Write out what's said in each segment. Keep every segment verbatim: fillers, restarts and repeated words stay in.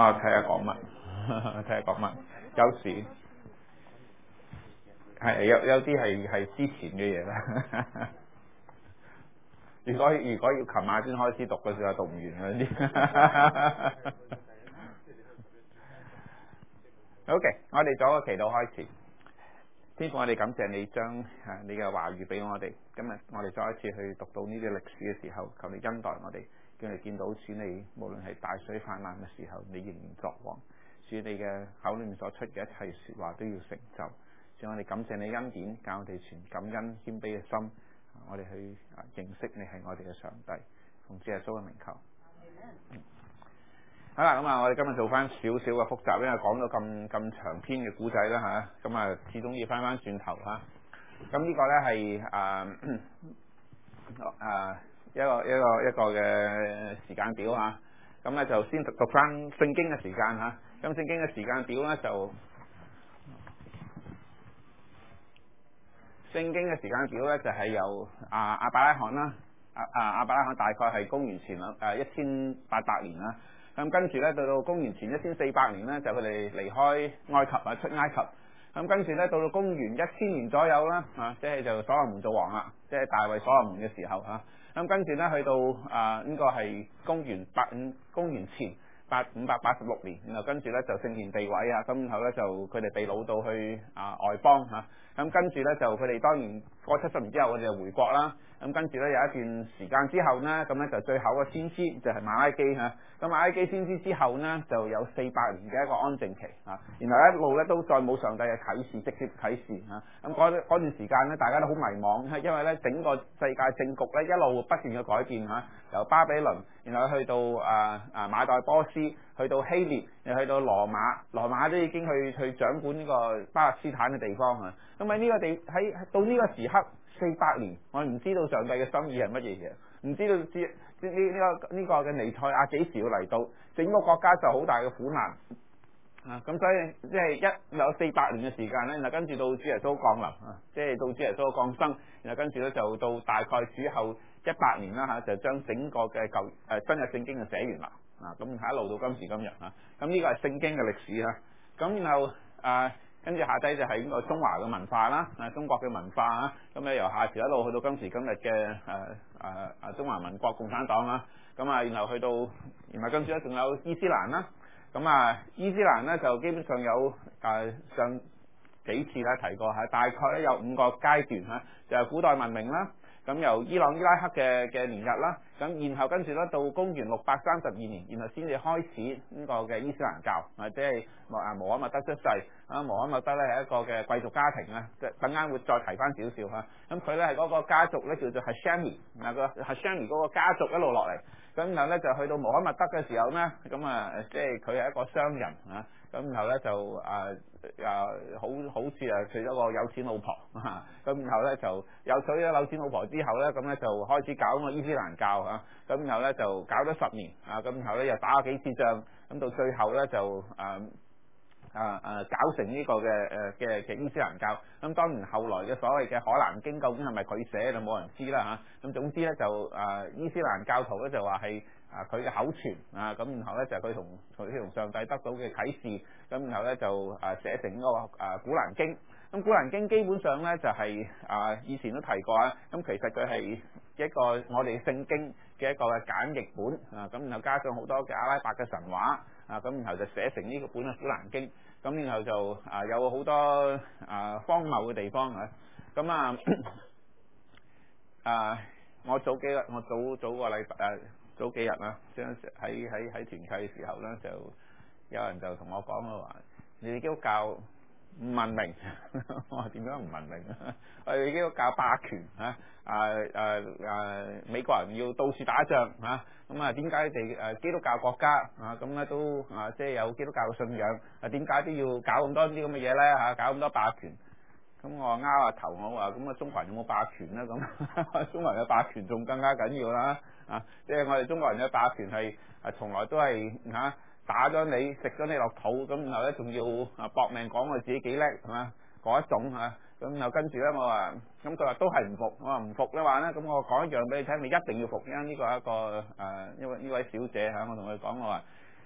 我睇下講乜，睇下講乜。有時係有有啲係係之前嘅嘢啦。如果如果要琴晚先開始讀嘅時候，讀唔完嗰啲。OK，我哋做個祈禱開始。天父，我哋感謝你將啊你嘅話語俾我哋。今日我哋再一次去讀到呢啲歷史嘅時候，求你恩待我哋，叫我哋見到主你無論係大水泛濫嘅時候，你仍然作王。主你嘅口裏面所出嘅一切說話都要成就。主我哋感謝你恩典，教我哋存感恩謙卑嘅心，我哋去認識你係我哋嘅上帝。奉主耶穌嘅名求。嗯好啦，咁啊，我哋今日做翻少少嘅複雜，因為講到咁咁長篇嘅古仔啦吓，咁啊，始終要翻翻轉頭吓。咁呢個咧係誒誒一個一個一個嘅時間表吓。咁咧就先讀讀翻聖經嘅時間吓。咁聖經嘅時間表咧就聖經嘅時間表咧就係由啊亞伯拉罕啦，啊啊亞伯拉罕大概係公元前誒一千八百年啦。咁跟住咧，到到公元前一千四百年咧，就佢哋離開埃及啊，出埃及。咁跟住咧，到到公元一千年左右啦，啊，即係就所羅門做王啦，即係大衛所羅門嘅時候嚇。咁跟住咧，去到啊呢個係公元八五公元前八五百八十六年，然後跟住咧就聖殿被毀啊，咁然後咧就佢哋被擄到去啊外邦嚇。咁跟住咧就佢哋當然過七十年之後，佢哋就回國啦。咁跟住咧有一段時間之後呢，咁咧就最後個先知就係馬拉基嚇。咁馬拉基先知之後呢，就有四百年嘅一個安靜期啊。然後一路咧都再冇上帝嘅啟示，直接啟示嚇。咁嗰嗰段時間咧，大家都好迷茫，因為咧整個世界政局咧一路不斷嘅改變嚇，由巴比倫，然後去到啊啊馬代波斯，去到希臘，又去到羅馬，羅馬都已經去去掌管呢個巴勒斯坦嘅地方啊。咁喺呢個地喺到呢個時刻四百年，我哋唔知道上帝嘅心意係乜嘢嘢，唔知道知呢呢個呢個嘅彌賽亞幾時要嚟到，整個國家就好大嘅苦難啊！咁所以即係一有四百年嘅時間咧，然後跟住到主耶穌降臨啊，即係到主耶穌降生，然後跟住咧就到大概主後一百年啦嚇，就將整個嘅舊誒新約聖經就寫完啦啊！咁一路到今時今日啊，咁呢個係聖經嘅歷史啊，咁然後啊。跟住下低就係呢個中華嘅文化啦，啊中國嘅文化啊，咁咧由夏朝一路去到今時今日嘅誒誒誒中華民國共產黨啦，咁啊然後去到，然後跟住咧仲有伊斯蘭啦，咁啊伊斯蘭咧就基本上有誒上幾次咧提過嚇，大概咧有五個階段嚇，就係古代文明啦。咁由伊朗伊拉克嘅嘅年日啦，咁然後跟住咧到公元六百三十二年，然後先至開始呢個嘅伊斯蘭教，或者係啊穆罕默德出世，啊穆罕默德咧係一個嘅貴族家庭啊，即係等間會再提翻少少嚇，咁佢咧係嗰個家族咧叫做 Hashemi，嗱個 Hashemi 嗰個家族一路落嚟，咁然後咧就去到穆罕默德嘅時候咧，咁啊即係佢係一個商人啊。咁然後咧就啊啊好好似啊娶咗個有錢老婆啊，咁然後咧就有娶咗有錢老婆之後咧，咁咧就開始搞個伊斯蘭教啊，咁然後咧就搞咗十年啊，咁然後咧又打咗幾次仗，咁到最後咧就啊啊啊搞成呢個嘅誒嘅嘅伊斯蘭教，咁當然後來嘅所謂嘅《可蘭經》究竟係咪佢寫就冇人知啦嚇，咁總之咧就啊伊斯蘭教徒咧就話係。啊！佢嘅口傳啊，咁然後咧就係佢同佢同上帝得到嘅啟示，咁然後咧就啊寫成嗰個啊古蘭經。咁古蘭經基本上咧就係、是、啊以前都提過啊，咁其實佢係一個我哋聖經嘅一個嘅簡譯本啊，咁然後加上好多嘅阿拉伯嘅神話啊，咁然後就寫成呢個本嘅古蘭經。咁然後就啊有好多啊荒謬嘅地方啊，咁啊啊我早幾日我早早個禮拜誒。早幾日啦，將喺喺喺團契嘅時候咧，就有人就同我講嘅話，你哋基督教唔文明。我話點解唔文明啊？我哋基督教霸權嚇，啊啊啊美國人要到處打仗嚇，咁啊點解你哋誒基督教國家啊咁咧都啊即係有基督教嘅信仰，啊點解都要搞咁多啲咁嘅嘢咧嚇？搞咁多霸權？咁我拗下頭，我話咁啊，中國人有冇霸權咧？咁中國人嘅霸權仲更加緊要啦！啊，即係我哋中國人嘅霸權係啊，從來都係嚇打咗你，食咗你落肚，咁然後咧仲要啊搏命講我自己幾叻係嘛？嗰一種嚇，咁然後跟住咧我話，咁佢話都係唔服，我話唔服嘅話咧，咁我講一樣俾你睇，你一定要服，因為呢個係一個誒，因為呢位小姐嚇，我同佢講我話，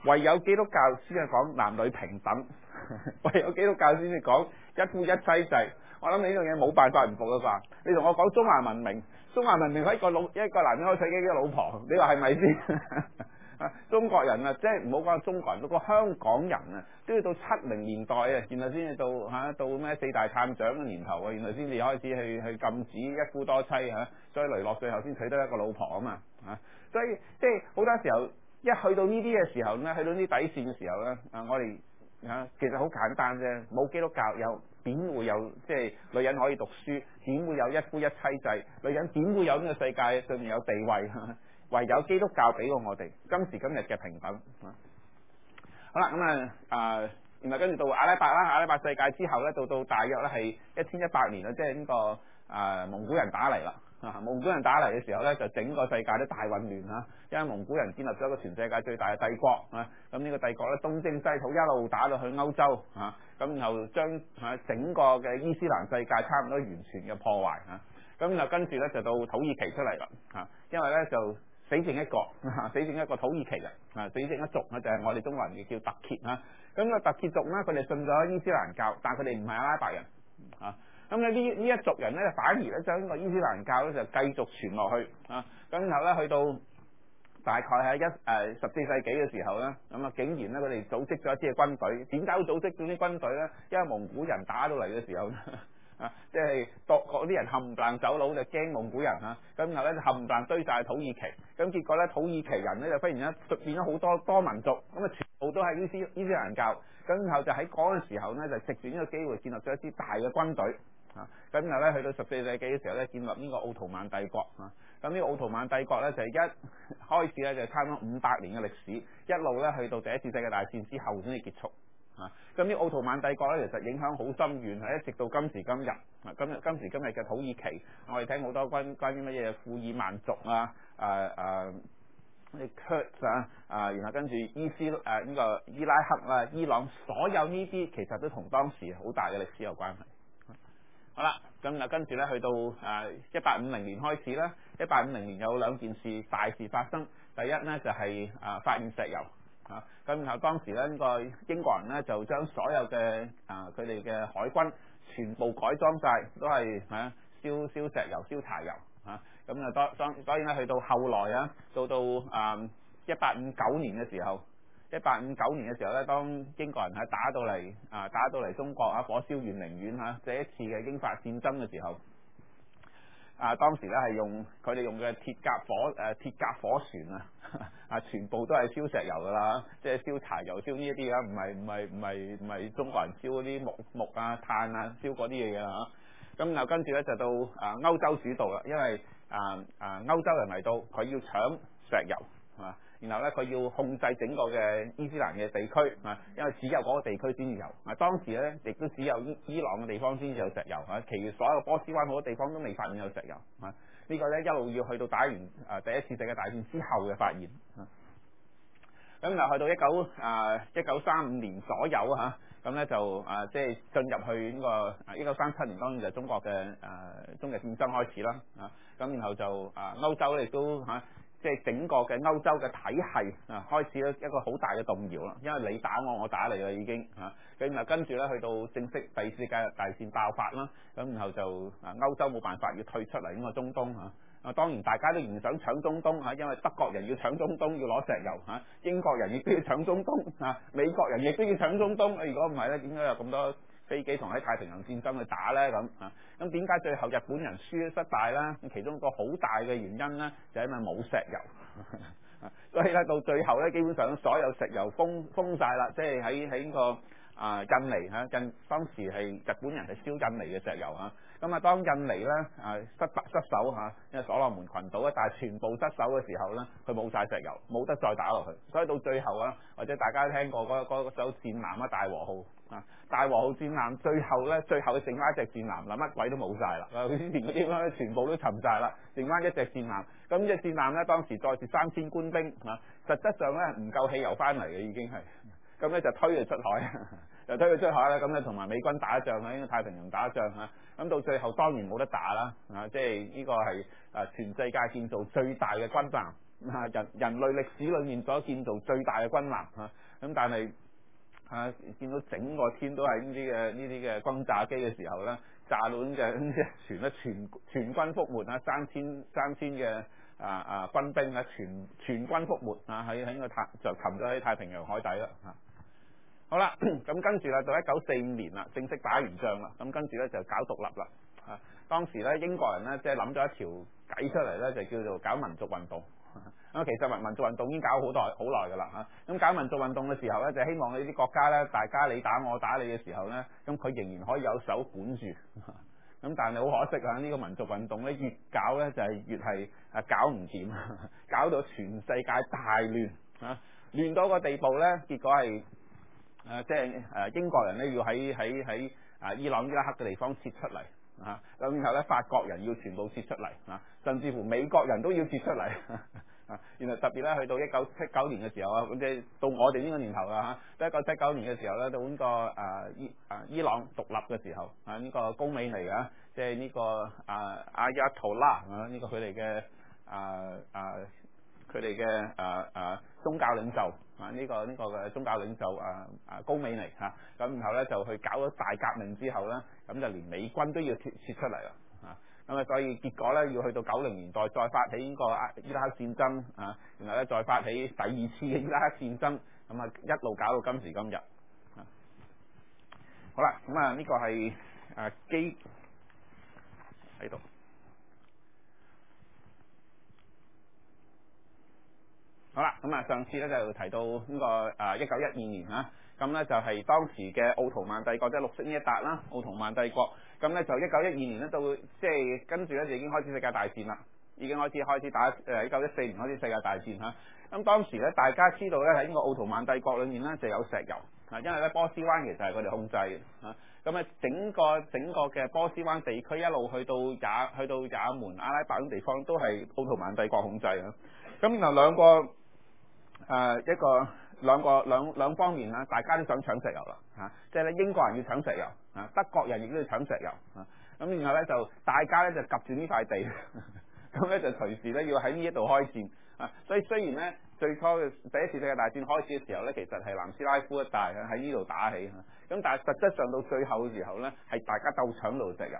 唯有基督教先係講男女平等，唯有基督教先至講一夫一妻制。我諗你呢樣嘢冇辦法唔服㗎啩？你同我講中華文明，中華文明一個老一個男人可以娶幾個老婆，你話係咪先？中國人啊，即係唔好講中國人，嗰個香港人啊，都要到七零年代啊，然後先至到嚇、啊、到咩四大探長嘅年頭啊，然後先至開始去去禁止一夫多妻嚇、啊，所以雷洛最後先娶得一個老婆啊嘛嚇，所以即係好多時候一去到呢啲嘅時候咧，去到呢啲底線嘅時候咧，啊我哋啊其實好簡單啫，冇基督教有點會有即係女人可以讀書，點會有一夫一妻制？女人點會有呢個世界上面有地位？唯有基督教俾過我哋今時今日嘅平等。好啦，咁啊啊，然後跟住到阿拉伯啦，阿拉伯世界之後咧，到到大約咧係一千一百年啦，即係呢個啊蒙古人打嚟啦。啊，蒙古人打嚟嘅時候咧，就整個世界都大混亂嚇，因為蒙古人建立咗一個全世界最大嘅帝國啊。咁呢個帝國咧東征西討，一路打到去歐洲嚇，咁然後將嚇整個嘅伊斯蘭世界差唔多完全嘅破壞嚇。咁然後跟住咧就到土耳其出嚟啦嚇，因為咧就死剩一個，死剩一個土耳其人啊，死剩一族咧就係我哋中國人嘅叫突厥啊。咁個突厥族咧，佢哋信咗伊斯蘭教，但係佢哋唔係阿拉伯人啊。咁咧呢呢一族人咧，反而咧將呢個伊斯蘭教咧就繼續傳落去啊。咁然後咧去到大概喺一誒十四世紀嘅時候咧，咁啊竟然咧佢哋組織咗一支嘅軍隊。點解會組織咗啲軍隊咧？因為蒙古人打到嚟嘅時候啊，即係嗰啲人冚唪唥走佬，就驚蒙古人啊。咁然後咧就冚唪唥堆晒土耳其。咁結果咧土耳其人咧就忽然間變咗好多多民族，咁啊全部都係伊斯伊斯蘭教。咁然後就喺嗰個時候咧就藉住呢個機會建立咗一支大嘅軍隊。啊，咁然後咧去到十四世紀嘅時候咧，建立呢個奧圖曼帝國啊。咁呢個奧圖曼帝國咧就一開始咧就差唔多五百年嘅歷史，一路咧去到第一次世界大戰之後先至結束啊。咁呢個奧圖曼帝國咧其實影響好深遠，係一直到今時今日啊。今日今時今日嘅土耳其，我哋聽好多關關於乜嘢庫爾曼族啊，誒誒啲 Kurds 啊，啊，然後跟住伊斯誒呢、啊這個伊拉克啊、伊朗，所有呢啲其實都同當時好大嘅歷史有關係。好啦，咁啊跟住咧去到啊一八五零年開始啦，一八五零年有兩件事大事發生。第一咧就係、是、啊發現石油啊，咁然後當時咧呢、這個英國人咧就將所有嘅啊佢哋嘅海軍全部改裝晒，都係啊燒燒石油、燒柴油啊。咁啊當當當然咧去到後來啊，到到啊一八五九年嘅時候。一八五九年嘅時候咧，當英國人喺打到嚟啊，打到嚟中國啊，火燒圓明園嚇，這一次嘅英法戰爭嘅時候，啊當時咧係用佢哋用嘅鐵甲火誒、啊、鐵甲火船啊，啊全部都係燒石油噶啦，即係燒柴油、燒呢一啲啊，唔係唔係唔係唔係中國人燒嗰啲木木啊、炭啊、燒嗰啲嘢嘅嚇。咁然後跟住咧就到啊歐洲主導啦，因為啊啊歐洲人嚟到，佢要搶石油係嘛。然後咧，佢要控制整個嘅伊斯蘭嘅地區啊，因為只有嗰個地區先至有啊。當時咧，亦都只有伊伊朗嘅地方先至有石油啊，其餘所有波斯灣好多地方都未發現有石油啊。呢個咧一路要去到打完啊第一次世界大戰之後嘅發現啊。咁就去到一九啊一九三五年左右嚇，咁咧就啊即係進入去呢個啊一九三七年，當然就係中國嘅誒中日戰爭開始啦啊。咁然後就啊歐洲咧亦都嚇。即係整個嘅歐洲嘅體系啊，開始咧一個好大嘅動搖啦，因為你打我，我打你啦已經嚇，咁然後跟住咧去到正式第四次世界大戰爆發啦，咁然後就啊歐洲冇辦法要退出嚟呢個中東嚇，啊當然大家都唔想搶中東嚇，因為德國人要搶中東要攞石油嚇，英國人亦都要搶中東嚇，美國人亦都要搶中東，如果唔係咧，點解有咁多飛機同喺太平洋戰爭去打咧咁啊？咁點解最後日本人輸失敗啦？其中一個好大嘅原因咧，就係因為冇石油，所以咧到最後咧，基本上所有石油封封曬啦，即係喺喺呢個啊印尼嚇，印當時係日本人係燒印尼嘅石油嚇。咁啊，當印尼咧啊失敗失守嚇，因為所羅門群島啊，但係全部失守嘅時候咧，佢冇曬石油，冇得再打落去，所以到最後啊，或者大家聽過嗰嗰艘戰艦啊，大和號啊，大和號戰艦最後咧，最後剩翻一隻戰艦，嗱乜鬼都冇曬啦，佢之前嗰啲咧全部都沉曬啦，剩翻一隻戰艦。咁呢隻戰艦咧，當時載住三千官兵啊，實質上咧唔夠汽油翻嚟嘅已經係，咁咧就推佢出海。就推佢出海啦，咁咧同埋美軍打仗喺呢個太平洋打仗嚇，咁到最後當然冇得打啦，啊，即係呢個係啊全世界建造最大嘅軍艦啊人人類歷史裏面所建造最大嘅軍艦嚇，咁但係啊見到整個天都係呢啲嘅呢啲嘅轟炸機嘅時候咧，炸到嘅啲船咧全全軍覆沒啊，三千三千嘅啊啊軍兵啊全全軍覆沒啊，喺喺個太就沉咗喺太平洋海底啦嚇。好啦，咁跟住啦，到一九四五年啦，正式打完仗啦，咁跟住咧就搞獨立啦。啊，當時咧英國人咧即係諗咗一條計出嚟咧，就叫做搞民族運動。咁其實民民族運動已經搞好耐好耐㗎啦嚇。咁搞民族運動嘅時候咧，就希望呢啲國家咧，大家你打我打你嘅時候咧，咁佢仍然可以有手管住。咁但係好可惜啊！呢個民族運動咧越搞咧就係越係啊搞唔掂，搞到全世界大亂啊！亂到個地步咧，結果係誒即係誒英國人咧要喺喺喺啊伊朗伊拉克嘅地方撤出嚟啊！咁然後咧法國人要全部撤出嚟啊，甚至乎美國人都要撤出嚟啊！原來特別咧去到一九七九年嘅時候啊，咁即係到我哋呢個年頭啦嚇，一九七九年嘅時候咧，到呢個誒伊啊伊朗獨立嘅時候啊，呢個高美尼啊，即係呢個啊阿亞圖拉啊，呢個佢哋嘅啊啊佢哋嘅啊啊宗教領袖啊，呢個呢個嘅宗教領袖啊啊高美尼嚇，咁然後咧就去搞咗大革命之後咧，咁就連美軍都要撤撤出嚟啦啊！咁啊，所以結果咧要去到九零年代再發起呢個伊拉克戰爭啊，然後咧再發起第二次嘅伊拉克戰爭，咁啊一路搞到今時今日啊。好啦，咁啊呢個係啊基喺度。好啦，咁啊上次咧就提到呢個啊一九一二年啊，咁咧就係當時嘅奧圖曼帝國，即係綠色呢一笪啦，奧圖曼帝國。咁咧就一九一二年咧到即係跟住咧就已經開始世界大戰啦，已經開始開始打誒一九一四年開始世界大戰嚇。咁當時咧大家知道咧喺呢個奧圖曼帝國裏面咧就有石油啊，因為咧波斯灣其實係佢哋控制嘅嚇。咁啊整個整個嘅波斯灣地區一路去到也去到也門、阿拉伯嗰啲地方都係奧圖曼帝國控制啊。咁然後兩個。誒、呃、一個兩個兩兩方面啦，大家都想搶石油啦嚇，即係咧英國人要搶石油啊，德國人亦都要搶石油啊，咁然後咧就大家咧就夾住呢塊地，咁咧就隨時咧要喺呢一度開戰啊，所以雖然咧最初嘅第一次世界大戰開始嘅時候咧，其實係南斯拉夫一帶喺呢度打起嚇，咁但係實質上到最後嘅時候咧，係大家鬥搶到石油。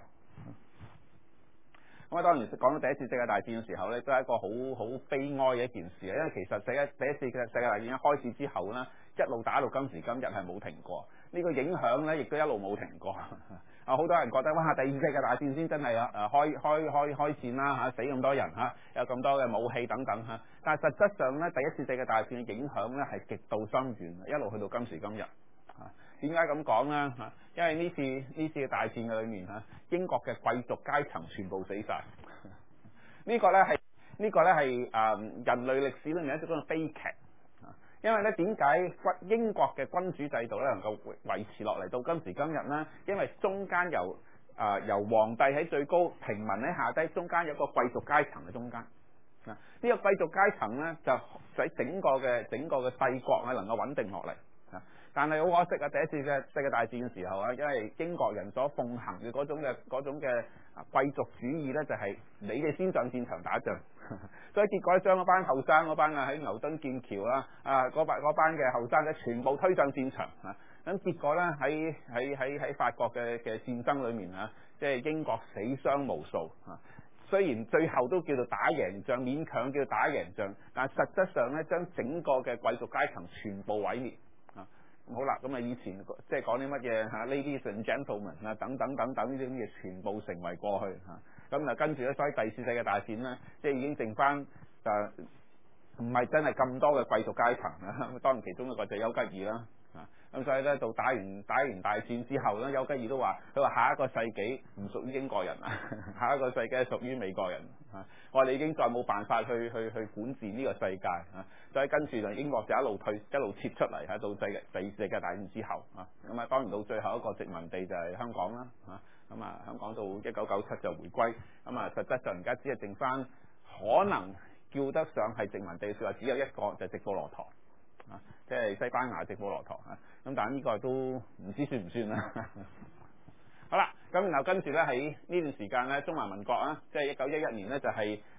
咁啊，當然講到第一次世界大戰嘅時候咧，都係一個好好悲哀嘅一件事啊！因為其實第一第一次嘅世界大戰一開始之後咧，一路打到今時今日係冇停過。呢、這個影響咧，亦都一路冇停過。啊，好多人覺得哇，第二次世界大戰先真係啊誒開開開開戰啦嚇，死咁多人嚇，有咁多嘅武器等等嚇。但係實質上咧，第一次世界大戰嘅影響咧係極度深遠，一路去到今時今日。啊，點解咁講咧？嚇，因為呢次呢次嘅大戰嘅裏面嚇，英國嘅貴族階層全部死晒。呢個咧係呢個咧係誒人類歷史裏面一種悲劇。啊，因為咧點解英國嘅君主制度咧能夠維持落嚟到今時今日咧？因為中間由誒、呃、由皇帝喺最高，平民喺下低，中間有一個貴族階層嘅中間。啊，呢、這個貴族階層咧就使整個嘅整個嘅帝國咧能夠穩定落嚟。但係好可惜啊！第一次嘅世界大戰嘅時候啊，因為英國人所奉行嘅嗰種嘅嗰種嘅貴族主義咧，就係你哋先上戰場打仗，所以結果將嗰班後生嗰班啊喺牛頓劍橋啦啊嗰班嗰班嘅後生咧全部推上戰場啊！咁結果咧喺喺喺喺法國嘅嘅戰爭裏面啊，即係英國死傷無數啊！雖然最後都叫做打贏仗，勉強叫打贏仗，但係實質上咧將整個嘅貴族階層全部毀滅。好啦，咁啊以前即係講啲乜嘢嚇 Ladies and Gentlemen 啊等等等等呢啲咁嘅全部成為過去嚇，咁啊跟住咧，所以第二次世界大戰咧，即係已經剩翻誒唔係真係咁多嘅貴族階層啊，當然其中一個就係丘吉爾啦。啊，咁所以咧到打完打完大戰之後咧，丘吉爾都話：佢話下一個世紀唔屬於英國人啊，下一個世紀係屬於美國人啊！我哋已經再冇辦法去去去管治呢個世界啊！所以跟住就英國就一路退一路撤出嚟，喺到世界第二次世界大戰之後啊，咁啊當然到最後一個殖民地就係香港啦啊！咁啊香港到一九九七就回歸，咁啊實質上而家只係剩翻可能叫得上係殖民地嘅説話，只有一個就係直布羅陀。啊，即係西班牙直布羅陀啊，咁但係呢個都唔知算唔算啦。好啦，咁然後跟住咧喺呢段時間咧，中華民國啊，即係一九一一年咧就係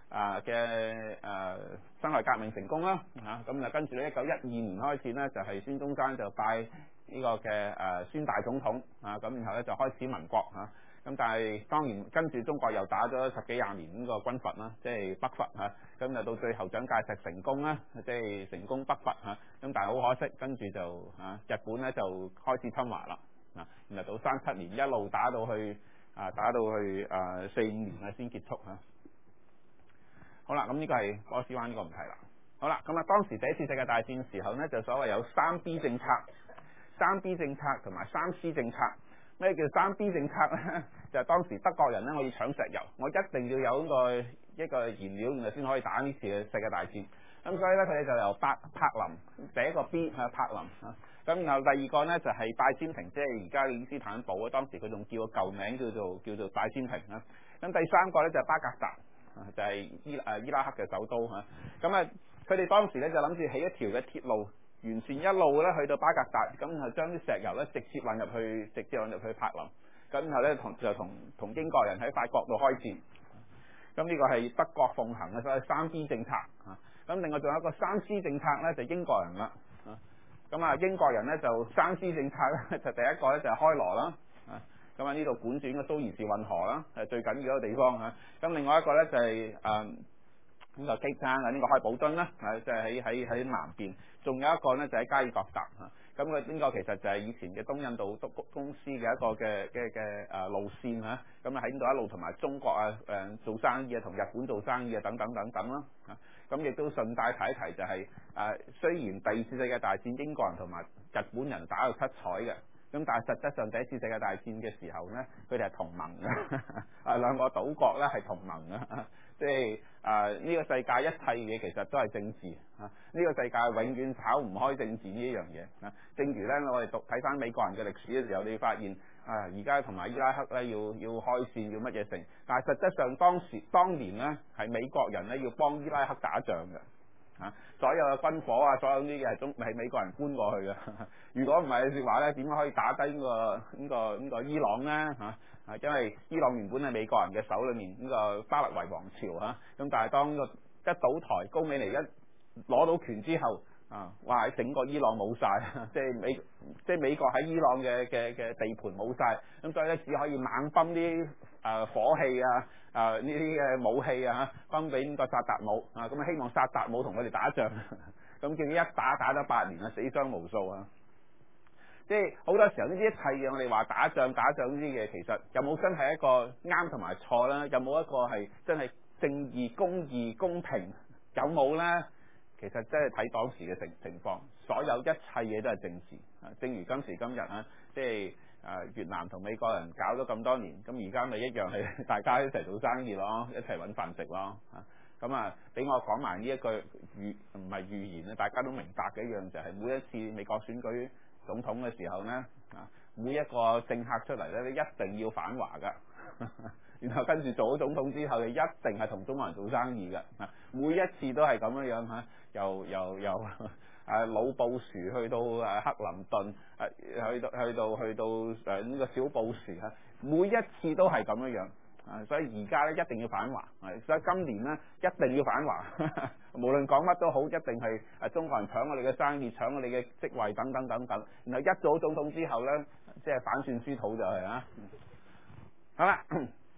啊嘅誒辛亥革命成功啦嚇，咁啊跟住咧一九一二年開始咧就係、是、孫中山就拜呢個嘅誒孫大總統啊，咁然後咧就開始民國嚇，咁、啊、但係當然跟住中國又打咗十幾廿年呢個軍閥啦，即係北伐嚇，咁就到最後蔣介石成功啦，即係成功北伐嚇，咁但係好可惜，跟住就啊日本咧就開始侵華啦啊，然後到三七年一路打到去啊打到去誒四五年啊先結束嚇。好啦，咁呢個係波斯灣呢個唔提啦。好啦，咁啊當時第一次世界大戰時候呢，就所謂有三 B 政策、三 B 政策同埋三 C 政策。咩叫三 B 政策呢？就係、是、當時德國人呢，我要搶石油，我一定要有呢個一個燃料，然後先可以打呢次嘅世界大戰。咁所以呢，佢哋就由柏柏林第一個 B 係柏林啊，咁然後第二個呢，就係、是、拜占庭，即係而家嘅伊斯坦堡啊。當時佢仲叫個舊名叫做叫做拜占庭啊。咁第三個呢，就係、是、巴格達。就係伊誒伊拉克嘅首都嚇，咁啊佢哋當時咧就諗住起一條嘅鐵路，完善一路咧去到巴格達，咁然後將啲石油咧直接運入去，直接運入去柏林，咁然後咧同就同同英國人喺法國度開戰，咁呢個係德國奉行嘅所謂三 B 政策嚇，咁另外仲有一個三 C 政策咧就英國人啦，咁啊英國人咧就三 C 政策咧就第一個咧就係開羅啦。咁啊呢度管住呢個蘇伊士運河啦，係最緊要嘅地方嚇。咁另外一個咧就係誒呢個基山啊，呢個開普敦啦，係即係喺喺喺南邊。仲有一個咧就喺加爾各答嚇。咁佢呢個其實就係以前嘅東印度公司嘅一個嘅嘅嘅誒路線嚇。咁啊喺呢度一路同埋中國啊誒做生意啊，同日本做生意啊等等等等啦嚇。咁亦都順帶提一提就係誒，雖然第二次世界大戰英國人同埋日本人打到七彩嘅。咁但係實質上第一次世界大戰嘅時候呢，佢哋係同盟嘅，啊兩個島國咧係同盟嘅，即係啊呢個世界一切嘢其實都係政治啊！呢個世界永遠炒唔開政治呢一樣嘢啊！正如呢，我哋讀睇翻美國人嘅歷史嘅時候，你發現啊而家同埋伊拉克咧要要開戰要乜嘢成，但係實質上當時當年呢，係美國人咧要幫伊拉克打仗嘅。啊！所有嘅軍火啊，所有呢啲嘢係中係美國人搬過去嘅。如果唔係嘅説話咧，點樣可以打低呢個呢個呢個伊朗咧？嚇啊！因為伊朗原本係美國人嘅手裏面呢個巴勒維王朝嚇，咁但係當呢個一倒台，高美尼一攞到權之後，啊！哇！整個伊朗冇晒，即係美即係美國喺伊朗嘅嘅嘅地盤冇晒，咁所以咧只可以猛泵啲誒火器啊！啊！呢啲嘅武器啊，分俾呢個薩達姆啊，咁啊希望薩達姆同佢哋打仗，咁結果一打打咗八年啊，死傷無數啊！即係好多時候呢啲一切嘢，我哋話打仗打仗呢啲嘢，其實有冇真係一個啱同埋錯啦？有冇一個係真係正義、公義、公平？有冇咧？其實真係睇當時嘅情情況，所有一切嘢都係政治啊！正如今時今日啊，即係。誒越南同美國人搞咗咁多年，咁而家咪一樣係大家一齊做生意咯，一齊揾飯食咯嚇。咁啊，俾我講埋呢一句預唔係預言咧，大家都明白嘅一樣就係、是、每一次美國選舉總統嘅時候呢，啊，每一個政客出嚟咧，你一定要反華噶。然後跟住做咗總統之後，你一定係同中國人做生意嘅。啊，每一次都係咁樣樣嚇，又又又。誒老布殊去到誒克林頓，誒去到去到去到誒呢個小布殊嚇，每一次都係咁樣樣啊！所以而家咧一定要反華，所以今年咧一定要反華，無論講乜都好，一定係誒中國人搶我哋嘅生意，搶我哋嘅職位等等等等。然後一做總統之後咧，即係反算輸土就係啊！好啦。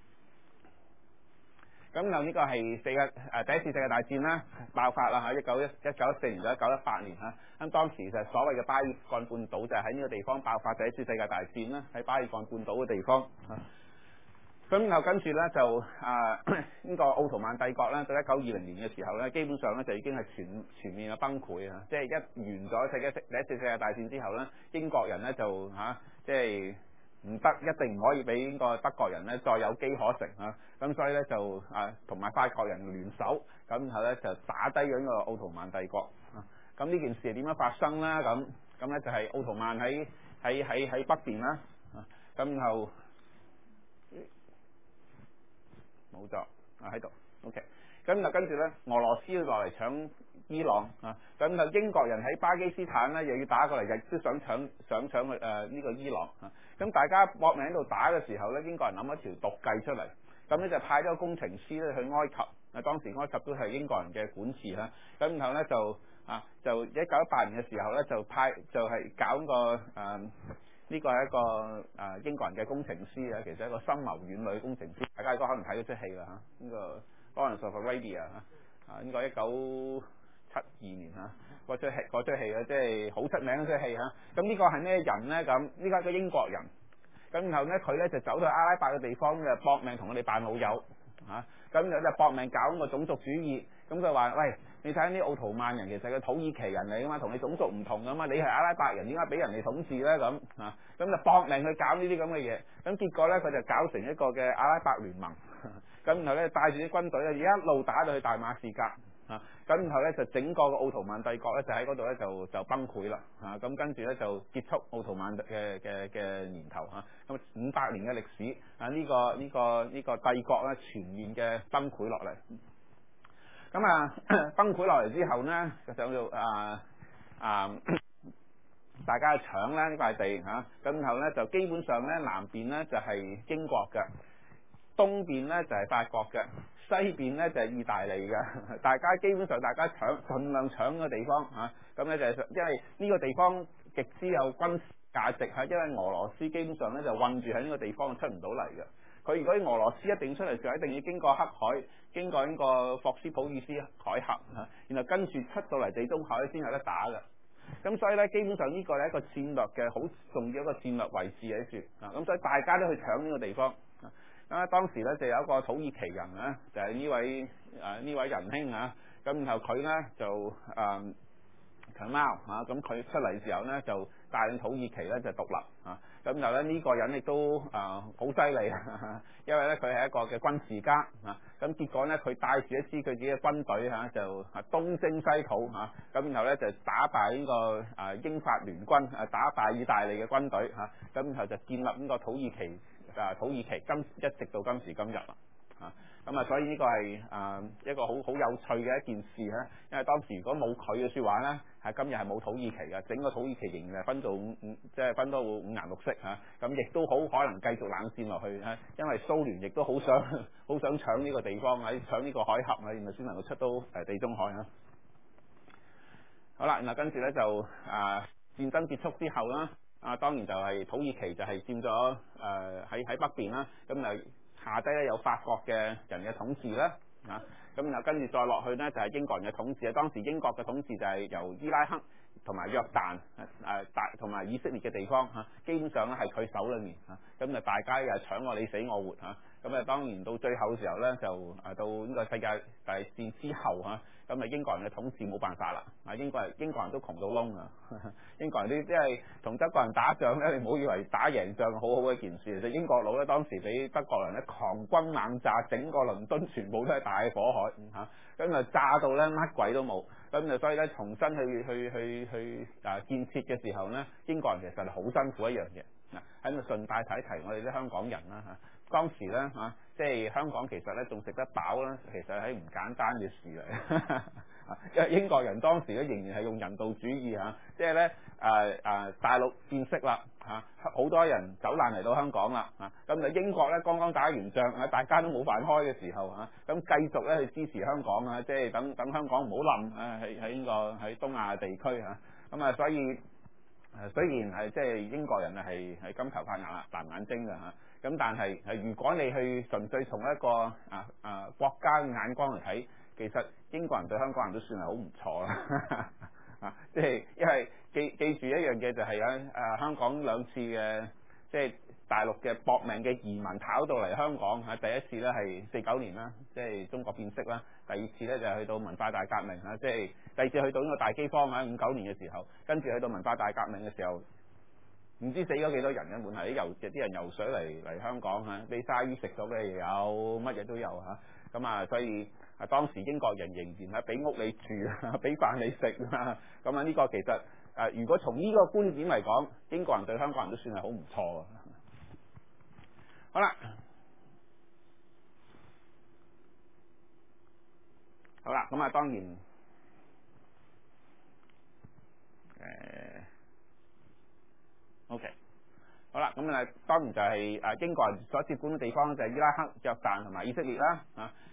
咁就呢個係世界誒第一次世界大戰啦，爆發啦嚇，一九一一九一四年到一九一八年嚇。咁當時就所謂嘅巴爾幹半島就喺呢個地方爆發第一次世界大戰啦，喺巴爾幹半島嘅地方。咁然後跟住咧就啊呢個奧圖曼帝國咧，到一九二零年嘅時候咧，基本上咧就已經係全全面嘅崩潰啊！即係一完咗世界第一次世界大戰之後咧，英國人咧就嚇即係。唔得，一定唔可以俾呢個德國人咧再有機可乘啊！咁所以咧就啊同埋法國人聯手，咁然後咧就打低咗呢個奧圖曼帝國啊！咁呢件事係點樣發生咧？咁咁咧就係奧圖曼喺喺喺喺北邊啦，咁然後冇錯啊喺度 ，OK。咁就跟住咧，俄羅斯落嚟搶伊朗啊！咁就英國人喺巴基斯坦咧，又要打過嚟，亦都想搶想搶去誒呢個伊朗啊！咁大家搏命喺度打嘅時候咧，英國人諗一條毒計出嚟，咁咧就派咗個工程師咧去埃及啊當時埃及都係英國人嘅管治啦。咁然後咧就啊就一九一八年嘅時候咧就派就係、是、搞個誒。呃呢個係一個誒、呃、英國人嘅工程師啊，其實係一個深謀遠慮嘅工程師，大家應該可能睇咗出戲啦嚇。呢、這個 Lawrence of Arabia 嚇啊，呢個一九七二年嚇嗰出戲嗰出戲啊，即係好出名嗰出戲嚇。咁呢個係咩人咧？咁呢個係個英國人。咁然後咧佢咧就走到阿拉伯嘅地方就搏命同我哋扮老友嚇。咁就就搏命搞個種族主義。咁佢話：喂，你睇下啲奧圖曼人其實係土耳其人嚟噶嘛，同你種族唔同噶嘛，你係阿拉伯人點解俾人哋統治咧？咁啊，咁就搏命去搞呢啲咁嘅嘢。咁結果咧，佢就搞成一個嘅阿拉伯聯盟。咁然後咧帶住啲軍隊咧，一路打到去大馬士革。啊，咁然後咧就整個個奧圖曼帝國咧就喺嗰度咧就就崩潰啦。啊，咁跟住咧就結束奧圖曼嘅嘅嘅年頭嚇。咁五百年嘅歷史啊，呢個呢個呢個帝國咧全面嘅崩潰落嚟。咁啊，崩潰落嚟之後呢，就想到啊啊，大家搶咧呢塊地嚇，咁、啊、然後咧就基本上咧南邊咧就係、是、英國嘅，東邊咧就係、是、法國嘅，西邊咧就係、是、意大利嘅，大家基本上大家搶，盡量搶個地方嚇，咁、啊、咧就係、是、因為呢個地方極之有軍事價值嚇，因為俄羅斯基本上咧就困住喺呢個地方出唔到嚟嘅。佢如果喺俄羅斯一定出嚟就一定要經過黑海，經過呢個霍斯普魯斯海峽嚇，然後跟住出到嚟地中海先有得打嘅。咁所以咧，基本上呢個係一個戰略嘅好重要一個戰略位置喺處啊。咁所以大家都去搶呢個地方啊。咁當時咧就有一個土耳其人啊，就係、是、呢位誒呢、啊、位仁兄啊。咁然後佢咧就誒強貓啊，咁佢出嚟嘅時候咧就帶領土耳其咧就獨立啊。咁然後咧呢個人亦都誒好犀利，因為咧佢係一個嘅軍事家啊。咁結果咧佢帶住一支佢自己嘅軍隊嚇就啊東征西討嚇，咁然後咧就打敗呢個誒英法聯軍，誒打敗意大利嘅軍隊嚇，咁然後就建立呢個土耳其啊土耳其今一直到今時今日啦嚇。咁啊，所以呢個係誒一個好好有趣嘅一件事咧，因為當時如果冇佢嘅説話咧，係今日係冇土耳其嘅，整個土耳其仍然係分到五五，即係分到五顏六色嚇。咁亦都好可能繼續冷戰落去嚇，因為蘇聯亦都好想好想搶呢個地方，喺搶呢個海峽啊，然後先能夠出到誒地中海啊。好啦，然後跟住咧就啊戰爭結束之後啦，啊當然就係土耳其就係佔咗誒喺喺北邊啦，咁就。下低咧有法國嘅人嘅統治啦，啊，咁然後跟住再落去呢，就係英國人嘅統治啊。當時英國嘅統治就係由伊拉克同埋約旦誒大同埋以色列嘅地方嚇，基本上咧係佢手裏面嚇，咁啊大家又搶我你死我活嚇，咁啊當然到最後嘅時候咧就誒到呢個世界大戰之後嚇，咁啊英國人嘅統治冇辦法啦，啊英國人英國人都窮到窿啊，英國人啲即係同德國人打仗咧，你唔好以為打贏仗好好嘅一件事，其實英國佬咧當時俾德國人咧狂轟猛炸，整個倫敦全部都係大火海嚇，咁啊炸到咧乜鬼都冇，咁就所以咧重新去去去去啊建設嘅時候咧，英國人其實係好辛苦一樣嘢。嗱喺度順帶提一提我哋啲香港人啦嚇，當時咧嚇即係香港其實咧仲食得飽啦，其實係唔簡單嘅事嚟。因為英國人當時咧仍然係用人道主義嚇，即係咧誒誒大陸變色啦嚇，好多人走難嚟到香港啦嚇，咁就英國咧剛剛打完仗啊，大家都冇飯開嘅時候嚇，咁繼續咧去支持香港啊，即係等等香港唔好冧啊，喺喺呢個喺東亞地區嚇，咁啊所以誒雖然係即係英國人啊係係金頭髮眼藍眼睛嘅嚇，咁但係係如果你去純粹從一個啊啊國家嘅眼光嚟睇。其實英國人對香港人都算係好唔錯啦，啊，即係因為記記住一樣嘢就係咧，誒香港兩次嘅即係大陸嘅搏命嘅移民跑到嚟香港嚇，第一次咧係四九年啦，即係中國變色啦；第二次咧就係去到文化大革命嚇，即係第二次去到呢個大饑荒喺五九年嘅時候，跟住去到文化大革命嘅時候，唔知死咗幾多人嘅，滿係啲遊啲人游水嚟嚟香港嚇，俾鯊魚食咗嘅嘢有，乜嘢都有嚇，咁啊所以。啊！當時英國人仍然係俾屋你住啊，俾飯你食啊，咁啊呢個其實誒，如果從呢個觀點嚟講，英國人對香港人都算係好唔錯啊。好啦，好啦，咁啊當然誒、呃、OK，好啦，咁啊當然就係誒英國人所接管嘅地方就係伊拉克、約旦同埋以色列啦啊。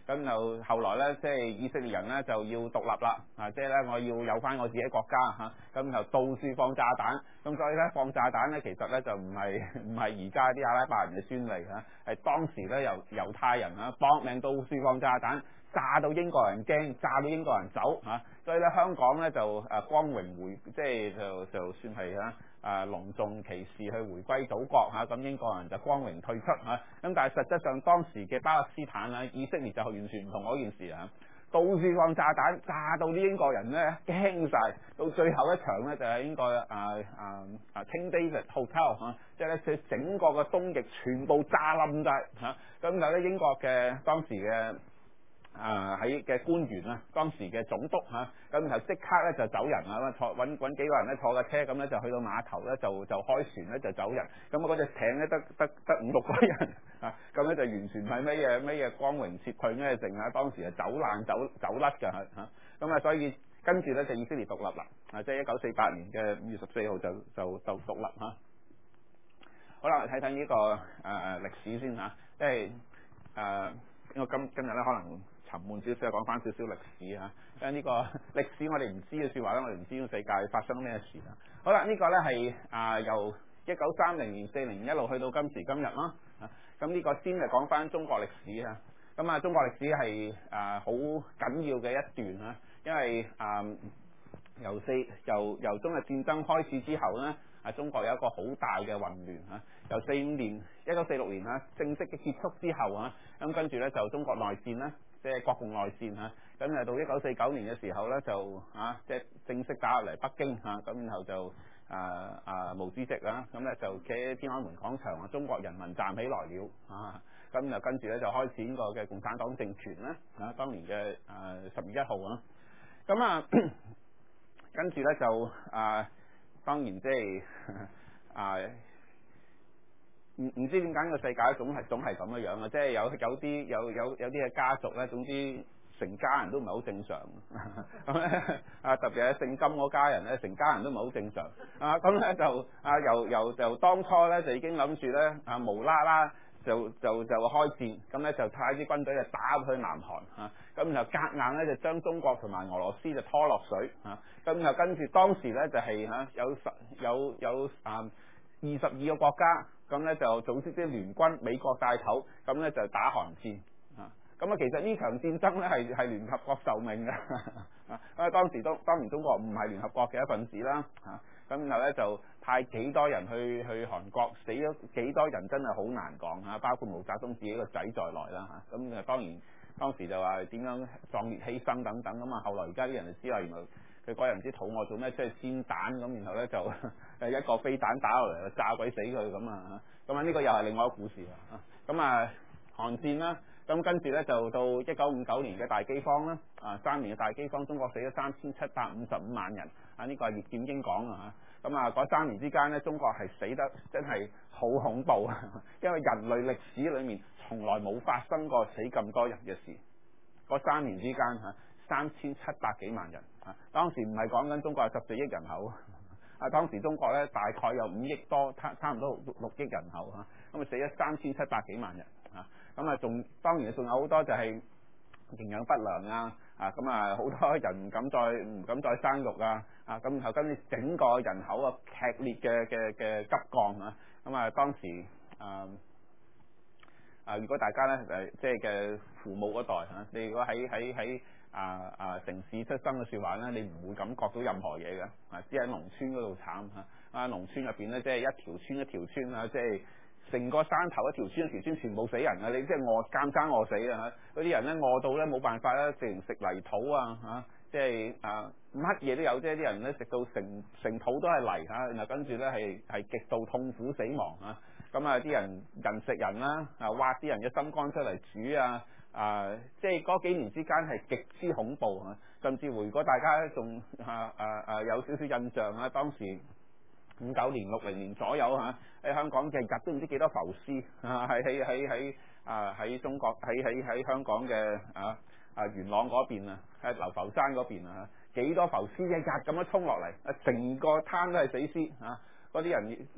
咁就後來咧，即係以色列人咧就要獨立啦，啊，即係咧我要有翻我自己國家嚇，咁、啊、就到處放炸彈，咁所以咧放炸彈咧其實咧就唔係唔係而家啲阿拉伯人嘅專利嚇，係、啊、當時咧由猶太人嚇搏命到處放炸彈，炸到英國人驚，炸到英國人走嚇、啊，所以咧香港咧就誒光榮回，即係就就算係嚇。啊！隆重其事去回歸祖國嚇，咁、啊、英國人就光榮退出嚇。咁、啊、但係實質上當時嘅巴勒斯坦啊、以色列就完全唔同嗰件事啊，到處放炸彈，炸到啲英國人咧驚晒。到最後一場咧就係、是、英國啊啊啊 King David Hotel 嚇、啊，即係咧佢整個嘅東翼全部炸冧晒嚇。咁就咧英國嘅當時嘅。啊喺嘅官員啊，當時嘅總督嚇，咁然後即刻咧就走人啊，咁坐揾揾幾個人咧坐架車咁咧就去到碼頭咧就就開船咧就走人，咁啊嗰隻艇咧得得得五六個人啊，咁咧就完全係咩嘢咩嘢光榮撤退咩剩啊，當時係走爛走走甩㗎嚇，咁啊所以跟住咧就以色列獨立啦，啊即係一九四八年嘅五月十四號就就就獨立嚇。好啦，睇睇呢個誒誒、呃、歷史先嚇，即係誒因為今今日咧可能。沉悶少少，講翻少少歷史嚇，因為呢個歷史我哋唔知嘅説話咧，我哋唔知呢個世界發生咩事啊。好啦，呢、這個咧係啊由一九三零年、四零一路去到今時今日啦。啊，咁、這、呢個先係講翻中國歷史啊。咁啊，中國歷史係啊好緊要嘅一段啊，因為啊由四由由中日戰爭開始之後咧，啊中國有一個好大嘅混亂嚇。由四五年一九四六年啊正式嘅結束之後啊，咁跟住咧就中國內戰啦。即係國共內戰嚇，咁誒到一九四九年嘅時候咧，就啊即係正式打入嚟北京嚇，咁然後就啊啊毛主席啦，咁咧就企喺天安門廣場啊，中國人民站起來了啊，咁就跟住咧就開始呢個嘅共產黨政權啦，啊當年嘅啊十月一號啊，咁啊跟住咧就啊當然即係啊。唔唔知點解個世界總係總係咁嘅樣啊！即係有有啲有有有啲嘅家族咧，總之成家人都唔係好正常咁咧啊！特別係姓金嗰家人咧，成家人都唔係好正常啊！咁咧就啊由由就當初咧就已經諗住咧啊無啦啦就就就開戰，咁咧就派啲軍隊就打入去南韓啊！咁然後夾硬咧就將中國同埋俄羅斯就拖落水啊！咁然後跟住當時咧就係嚇有十有有啊二十二個國家。咁咧就組織啲聯軍，美國帶頭，咁咧就打韓戰啊！咁啊，其實呢場戰爭咧係係聯合國受命嘅啊！因為當時當當然中國唔係聯合國嘅一份子啦啊！咁然後咧就派幾多人去去韓國，死咗幾多人真係好難講嚇，包括毛澤東自己個仔在內啦嚇。咁啊當然當時就話點樣壯烈犧牲等等咁啊，後來而家啲人就知啦，原來。佢嗰日唔知肚餓做咩，出去煎蛋咁，然後咧就誒一個飛彈打落嚟，炸鬼死佢咁啊！咁啊呢個又係另外一個故事啊！咁啊韓戰啦，咁跟住咧就到一九五九年嘅大饑荒啦，啊三年嘅大饑荒，中國死咗三千七百五十五萬人啊！呢個係葉劍英講啊嚇，咁啊嗰三年之間咧，中國係死得真係好恐怖啊！因為人類歷史裏面從來冇發生過死咁多人嘅事，嗰三年之間嚇。三千七百幾萬人啊！當時唔係講緊中國有十四億人口啊，當時中國咧大概有五億多，差差唔多六六億人口嚇，咁啊死咗三千七百幾萬人啊！咁啊仲當然仲有好多就係營養不良啊啊！咁啊好多人唔敢再唔敢再生育啊啊！咁然後跟住整個人口啊劇烈嘅嘅嘅急降啊！咁啊當時啊啊如果大家咧誒即係嘅父母嗰代嚇，你如果喺喺喺啊啊！城市出生嘅説話咧，你唔會感覺到任何嘢嘅，啊，只係農村嗰度慘嚇。啊，農村入邊咧，即係一條村一條村啊，即係成個山頭一條村一條村全部死人啊！你即係餓監生餓死啊！嗰啲人咧餓到咧冇辦法啦，直情食泥土啊嚇，即係啊乜嘢都有啫！啲人咧食到成成肚都係泥嚇，然後跟住咧係係極度痛苦死亡啊！咁啊啲人人食人啦，啊挖啲人嘅心肝出嚟煮啊！啊，即係嗰幾年之間係極之恐怖啊！甚至乎如果大家仲啊啊啊有少少印象啊，當時五九年、六零年左右嚇喺香港日日都唔知幾多浮屍啊，喺喺喺喺啊喺中國喺喺喺香港嘅啊啊元朗嗰邊啊，喺流浮山嗰邊啊，幾多浮屍一日咁樣衝落嚟，啊成個灘都係死屍啊！嗰啲人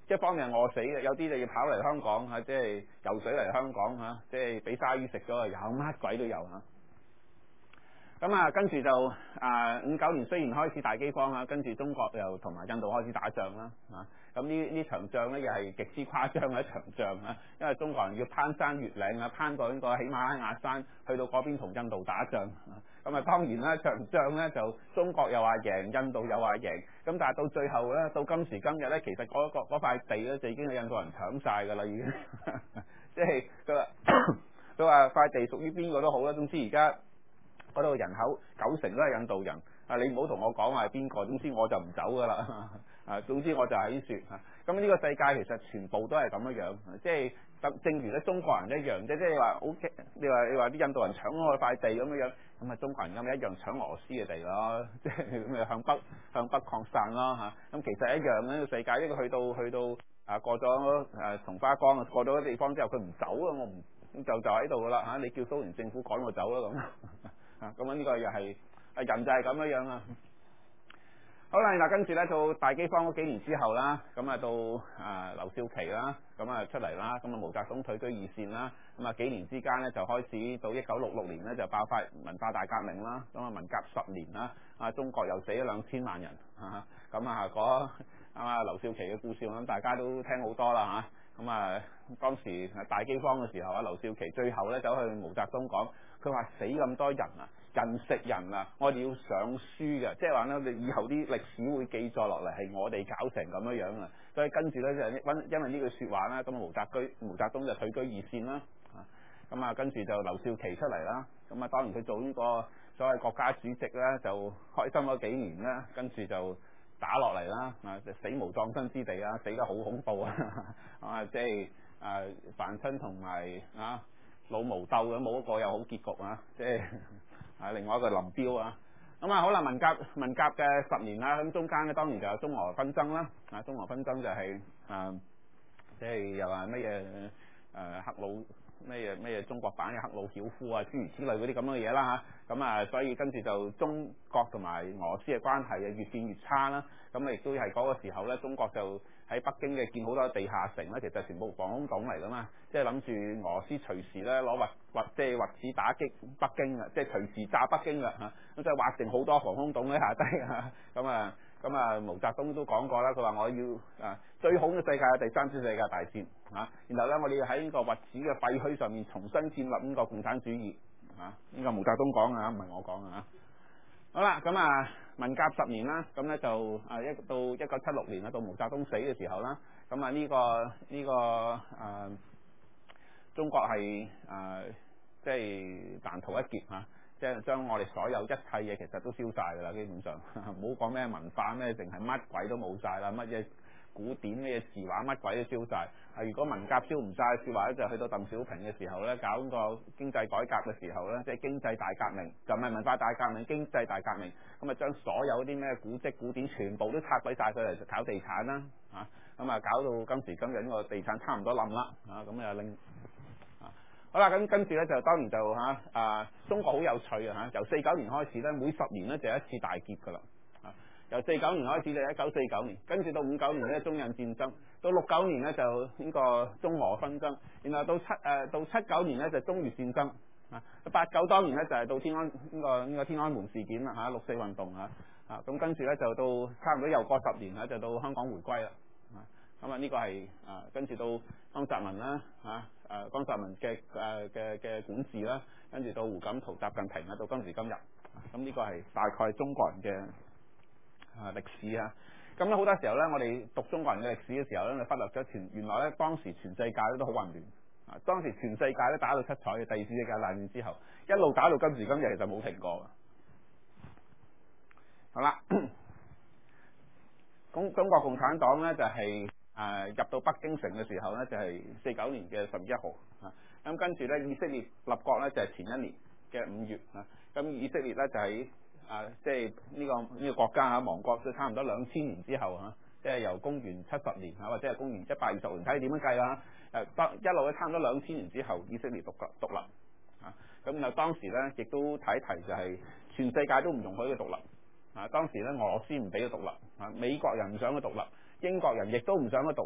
一方面係餓死嘅，有啲就要跑嚟香港嚇，即係游水嚟香港嚇，即係俾鯊魚食咗，有乜鬼都有嚇。咁啊，跟住就啊五九年雖然開始大饑荒啊，跟住中國又同埋印度開始打仗啦，啊咁呢呢場仗咧又係極之誇張嘅一場仗啊，因為中國人要攀山越嶺啊，攀過呢個喜馬拉雅山，去到嗰邊同印度打仗。咁啊當然啦，場仗咧就中國又話贏，印度又話贏，咁但係到最後咧，到今時今日咧，其實嗰個嗰塊地咧就已經係印度人搶晒㗎啦，已經。即係佢話佢話塊地屬於邊個都好啦，總之而家嗰度人口九成都係印度人。啊！你唔好同我講話係邊個，總之我就唔走噶啦。啊，總之我就喺説嚇。咁、啊、呢個世界其實全部都係咁樣樣，即係正如咧中國人一樣啫。即係話 O.K. 你話你話啲印度人搶我塊地咁樣樣，咁啊中國人咁一樣搶俄羅斯嘅地咯。即係咁啊向北向北擴散咯嚇。咁、啊、其實一樣呢個世界，一個去到去到啊過咗誒松花江啊，過咗啲地方之後，佢唔走啊，我唔就就喺度噶啦嚇。你叫蘇聯政府趕我走啦咁啊。咁啊呢個又係。啊人就係咁樣樣啊！好啦，嗱跟住咧到大饑荒嗰幾年之後啦，咁啊到啊劉少奇啦，咁啊出嚟啦，咁啊毛澤東退居二線啦，咁啊幾年之間咧就開始到一九六六年咧就爆發文化大革命啦，咁啊文革十年啦，啊中國又死咗兩千萬人啊，咁啊嗰啊劉少奇嘅故事我諗大家都聽好多啦嚇，咁啊當時大饑荒嘅時候啊，劉少奇最後咧走去毛澤東講，佢話死咁多人啊！人食人啊！我哋要上書嘅，即係話咧，你以後啲歷史會記載落嚟係我哋搞成咁樣樣啊！所以跟住咧就因因為呢句説話啦，咁毛澤居毛澤東就退居二線啦，啊咁啊跟住就劉少奇出嚟啦，咁啊當然佢做呢個所謂國家主席咧就開心咗幾年啦，跟住就打落嚟啦，啊死無葬身之地啊，死得好恐怖啊！啊即係啊凡親同埋啊老毛鬥嘅冇一個有好結局啊！即係。啊，另外一個林彪啊，咁啊好啦，文革文革嘅十年啦，咁中間咧當然就有中俄紛爭啦，啊中俄紛爭就係、是、啊，即係又話乜嘢誒赫魯咩嘢咩嘢中國版嘅赫魯曉夫啊，諸如此類嗰啲咁嘅嘢啦嚇，咁啊所以跟住就中國同埋俄羅斯嘅關係啊越變越差啦，咁啊亦都係嗰個時候咧，中國就喺北京嘅建好多地下城咧，其實全部防空洞嚟噶嘛，即係諗住俄羅斯隨時咧攞核核即係核子打擊北京啊，即係隨時炸北京啦嚇，咁即係挖定好多防空洞喺下低啊，咁啊咁啊毛澤東都講過啦，佢話我要啊最恐嘅世界係第三次世界大戰啊，然後咧我哋要喺呢個核子嘅廢墟上面重新建立呢個共產主義啊，呢個毛澤東講啊，唔係我講啊。好啦，咁啊文革十年啦，咁咧就啊一到一九七六年啦，到毛澤東死嘅時候啦，咁啊呢個呢個啊中國係啊即係難逃一劫嚇，即係將我哋所有一切嘢其實都燒晒㗎啦，基本上唔好講咩文化咩，淨係乜鬼都冇晒啦，乜嘢古典咩嘢字畫乜鬼都燒晒。啊如果文革燒唔晒嘅話咧，就去到鄧小平嘅時候咧，搞個經濟改革嘅時候咧，即係經濟大革命，就唔係文化大革命，經濟大革命，咁啊將所有啲咩古蹟古典全部都拆鬼晒佢嚟搞地產啦，啊咁啊搞到今時今日呢個地產差唔多冧啦，啊咁又令啊好啦，咁跟住咧就當然就嚇啊，啊中國好有趣啊嚇，由四九年開始咧，每十年咧就一次大劫㗎啦。由四九年開始就一九四九年，跟住到五九年咧中印戰爭，到六九年咧就呢個中俄紛爭，然後到七誒、呃、到七九年咧就中越戰爭，啊八九當年咧就係到天安呢、這個呢、這個天安門事件啦嚇、啊、六四運動嚇啊咁跟住咧就到差唔多又過十年啦，就到香港回歸啦啊咁啊呢個係啊跟住到江澤民啦嚇誒江澤民嘅誒嘅嘅管治啦，跟住到胡錦濤、習近平啦，到今時今日，咁、啊、呢個係大概中國人嘅。啊歷史啊，咁咧好多時候咧，我哋讀中國人嘅歷史嘅時候咧，就忽略咗全原來咧當時全世界咧都好混亂啊！當時全世界都打到七彩嘅，第二次世界大戰之後，一路打到今時今日，其實冇停過嘅。好啦，咁中國共產黨咧就係、是、誒、啊、入到北京城嘅時候咧，就係四九年嘅十月一號啊。咁跟住咧，以色列立國咧就係、是、前一年嘅五月啊。咁以色列咧就喺、是啊，即係呢、這個呢、這個國家嚇亡國，都差唔多兩千年之後嚇、啊，即係由公元七十年嚇，或者係公元一百二十年，睇你點樣計啦。誒、啊，一路咧差唔多兩千年之後，以色列獨立獨立啊。咁啊，當時咧亦都睇一提就係全世界都唔容許佢獨立啊。當時咧俄羅斯唔俾佢獨立啊，美國人唔想佢獨立，英國人亦都唔想佢獨立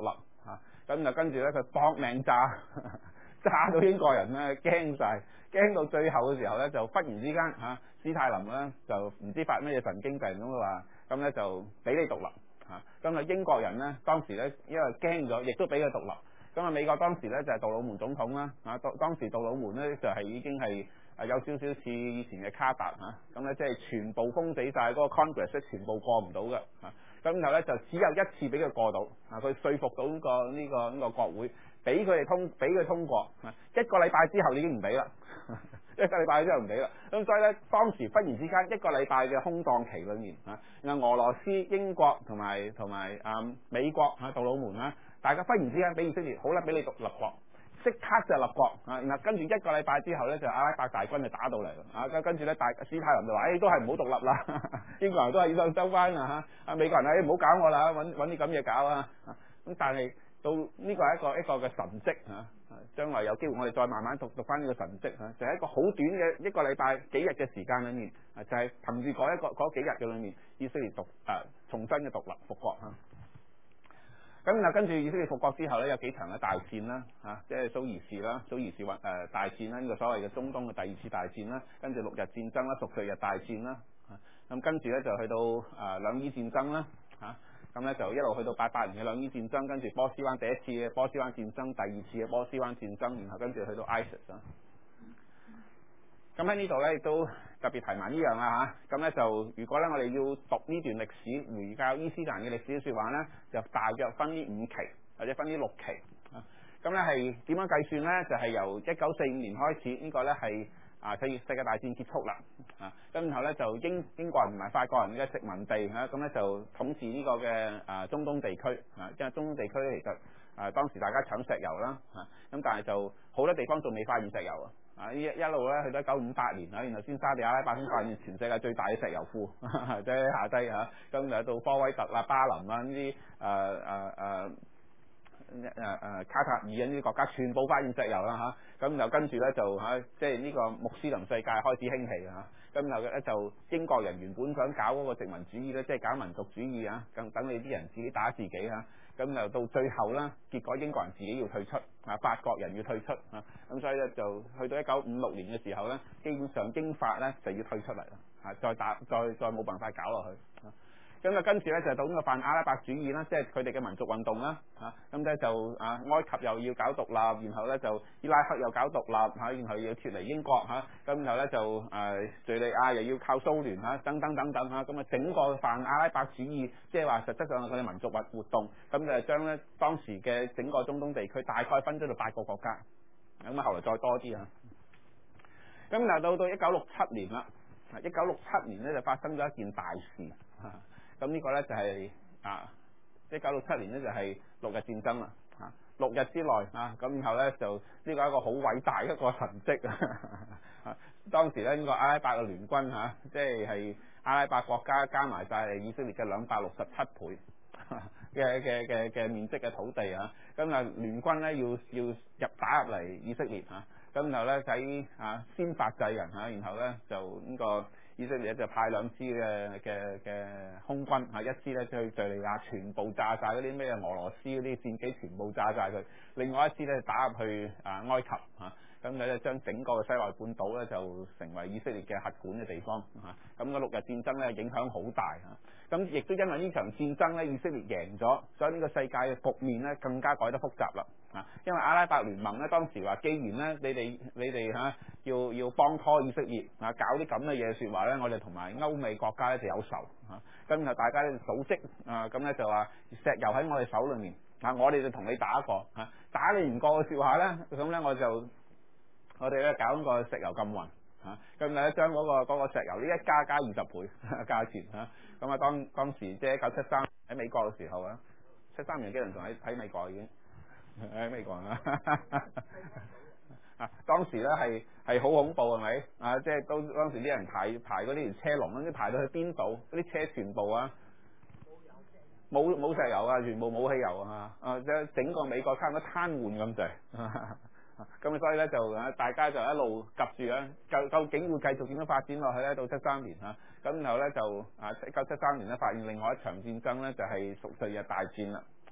嚇，咁就跟住咧佢搏命炸，炸到英國人咧驚晒，驚到最後嘅時候咧就忽然之間嚇，史太林咧就唔知發咩嘢神經病咁話，咁咧就俾你獨立嚇，咁啊英國人咧當時咧因為驚咗，亦都俾佢獨立。咁啊美國當時咧就係杜魯門總統啦，嚇當當時杜魯門咧就係已經係有少少似以前嘅卡達嚇，咁咧即係全部封死晒嗰個 Congress 咧全部過唔到嘅嚇，咁然後咧就只有一次俾佢過到，啊佢說服到呢個呢個呢個國會，俾佢哋通俾佢通過，一個禮拜之後已經唔俾啦，一個禮拜之後唔俾啦，咁所以咧當時忽然之間一個禮拜嘅空檔期裏面嚇，然後俄羅斯、英國同埋同埋啊美國嚇杜魯門啦。大家忽然之間俾以色列好啦，俾你獨立國，即刻就立國啊！然後跟住一個禮拜之後咧，就阿拉伯大軍就打到嚟啊！跟跟住咧，大史太林就話：，誒、哎、都係唔好獨立啦，英國人都係要收收翻啊！嚇，啊美國人誒唔好搞我啦，揾揾啲咁嘢搞啊！咁但係到呢個係一個一個嘅神蹟嚇，將來有機會我哋再慢慢讀讀翻呢個神蹟嚇，就係、是、一個好短嘅一個禮拜幾日嘅時間裏面，就係、是、憑住嗰一個嗰幾日嘅裏面，以色列獨誒、啊、重新嘅獨立復國嚇。咁嗱，跟住以色列復國之後咧，有幾場嘅大戰啦，嚇、啊，即係蘇伊士啦，蘇伊士運誒大戰啦，呢、這個所謂嘅中東嘅第二次大戰啦，跟住六日戰爭啦，贖罪日大戰啦，咁、啊、跟住咧就去到誒、呃、兩伊戰爭啦，嚇、啊，咁咧就一路去到八八年嘅兩伊戰爭，跟住波斯灣第一次嘅波斯灣戰爭，第二次嘅波斯灣戰爭，然後跟住去到 ISIS 啦。咁喺呢度咧亦都特別提埋呢樣啦嚇，咁咧就如果咧我哋要讀呢段歷史回教伊斯蘭嘅歷史嘅説話咧，就大約分呢五期或者分呢六期啊。咁咧係點樣計算咧？就係、是、由一九四五年開始，這個、呢個咧係啊世世界大戰結束啦啊。咁然後咧就英英國人同埋法國人嘅殖民地嚇，咁、啊、咧就統治呢個嘅啊中東地區啊，因為中東地區咧其實啊當時大家搶石油啦嚇，咁、啊、但係就好多地方仲未發現石油啊。啊！一一路咧去到一九五八年啊，然後先沙地阿拉伯先發現全世界最大嘅石油庫，即係下低嚇。咁就到科威特啦、巴林啊呢啲誒誒誒誒誒卡塔爾啊呢啲國家，全部發現石油啦嚇。咁就跟住咧就嚇，即係呢個穆斯林世界開始興起啊。咁就咧就英國人原本想搞嗰個殖民主義咧，即係搞民族主義啊，咁等你啲人自己打自己嚇。咁就到最後啦，結果英國人自己要退出，啊法國人要退出啊，咁所以咧就去到一九五六年嘅時候咧，基本上英法咧就要退出嚟啦，啊再打再再冇辦法搞落去。咁啊跟住咧就到呢個泛阿拉伯主義啦，即係佢哋嘅民族運動啦，嚇咁咧就啊埃及又要搞獨立，然後咧就伊拉克又搞獨立嚇，然後要脫離英國嚇，咁然後咧就誒敍利亞又要靠蘇聯嚇，等等等等嚇，咁啊整個泛阿拉伯主義，即係話實質上佢哋民族活活動，咁就將咧當時嘅整個中東地區大概分咗到八個國家，咁啊後來再多啲嚇，咁嗱到到一九六七年啦，一九六七年咧就發生咗一件大事。咁呢個咧就係啊，一九六七年咧就係六日戰爭啦，啊六日之內啊，咁然後咧就呢個係一個好偉大一個神蹟啊！當時咧呢個阿拉伯嘅聯軍嚇，即係係阿拉伯國家加埋晒以色列嘅兩百六十七倍嘅嘅嘅嘅面積嘅土地啊，咁啊聯軍咧要要入打入嚟以色列嚇，咁然後咧喺啊先發制人嚇，然後咧就呢個。以色列就派兩支嘅嘅嘅空軍嚇，一支咧去敍利亞全部炸晒嗰啲咩俄羅斯嗰啲戰機，全部炸晒佢；另外一支咧打入去啊埃及嚇，咁佢咧將整個西奈半島咧就成為以色列嘅核管嘅地方嚇。咁個六日戰爭咧影響好大嚇，咁亦都因為呢場戰爭咧以色列贏咗，所以呢個世界嘅局面咧更加改得複雜啦嚇。因為阿拉伯聯盟咧當時話，既然咧你哋你哋嚇要要幫拖以色列啊，搞啲咁嘅嘢説話咧，我哋同埋歐美國家咧就有仇嚇，咁然後大家咧組織啊，咁咧就話石油喺我哋手裏面啊，我哋就同你打過嚇，打你唔過嘅説話咧，咁咧我就我哋咧搞個石油禁運嚇，咁咧將嗰個嗰個石油呢一加加二十倍價錢嚇，咁啊當當時即係一九七三喺美國嘅時候啊，七三年幾人仲喺喺美國已經喺美國啊。啊！當時咧係係好恐怖係咪？啊！即係都當時啲人排排嗰啲條車龍，嗰啲排到去邊度？嗰啲車全部啊冇冇石油啊，全部冇汽油啊！啊！即係整個美國差唔多癱瘓咁滯。咁所以咧就啊，大家就一路及住啊，究究竟會繼續點樣發展落去咧？到七三年嚇，咁然後咧就啊，一九七三年咧發現另外一場戰爭咧，就係贖罪日大戰啦嚇。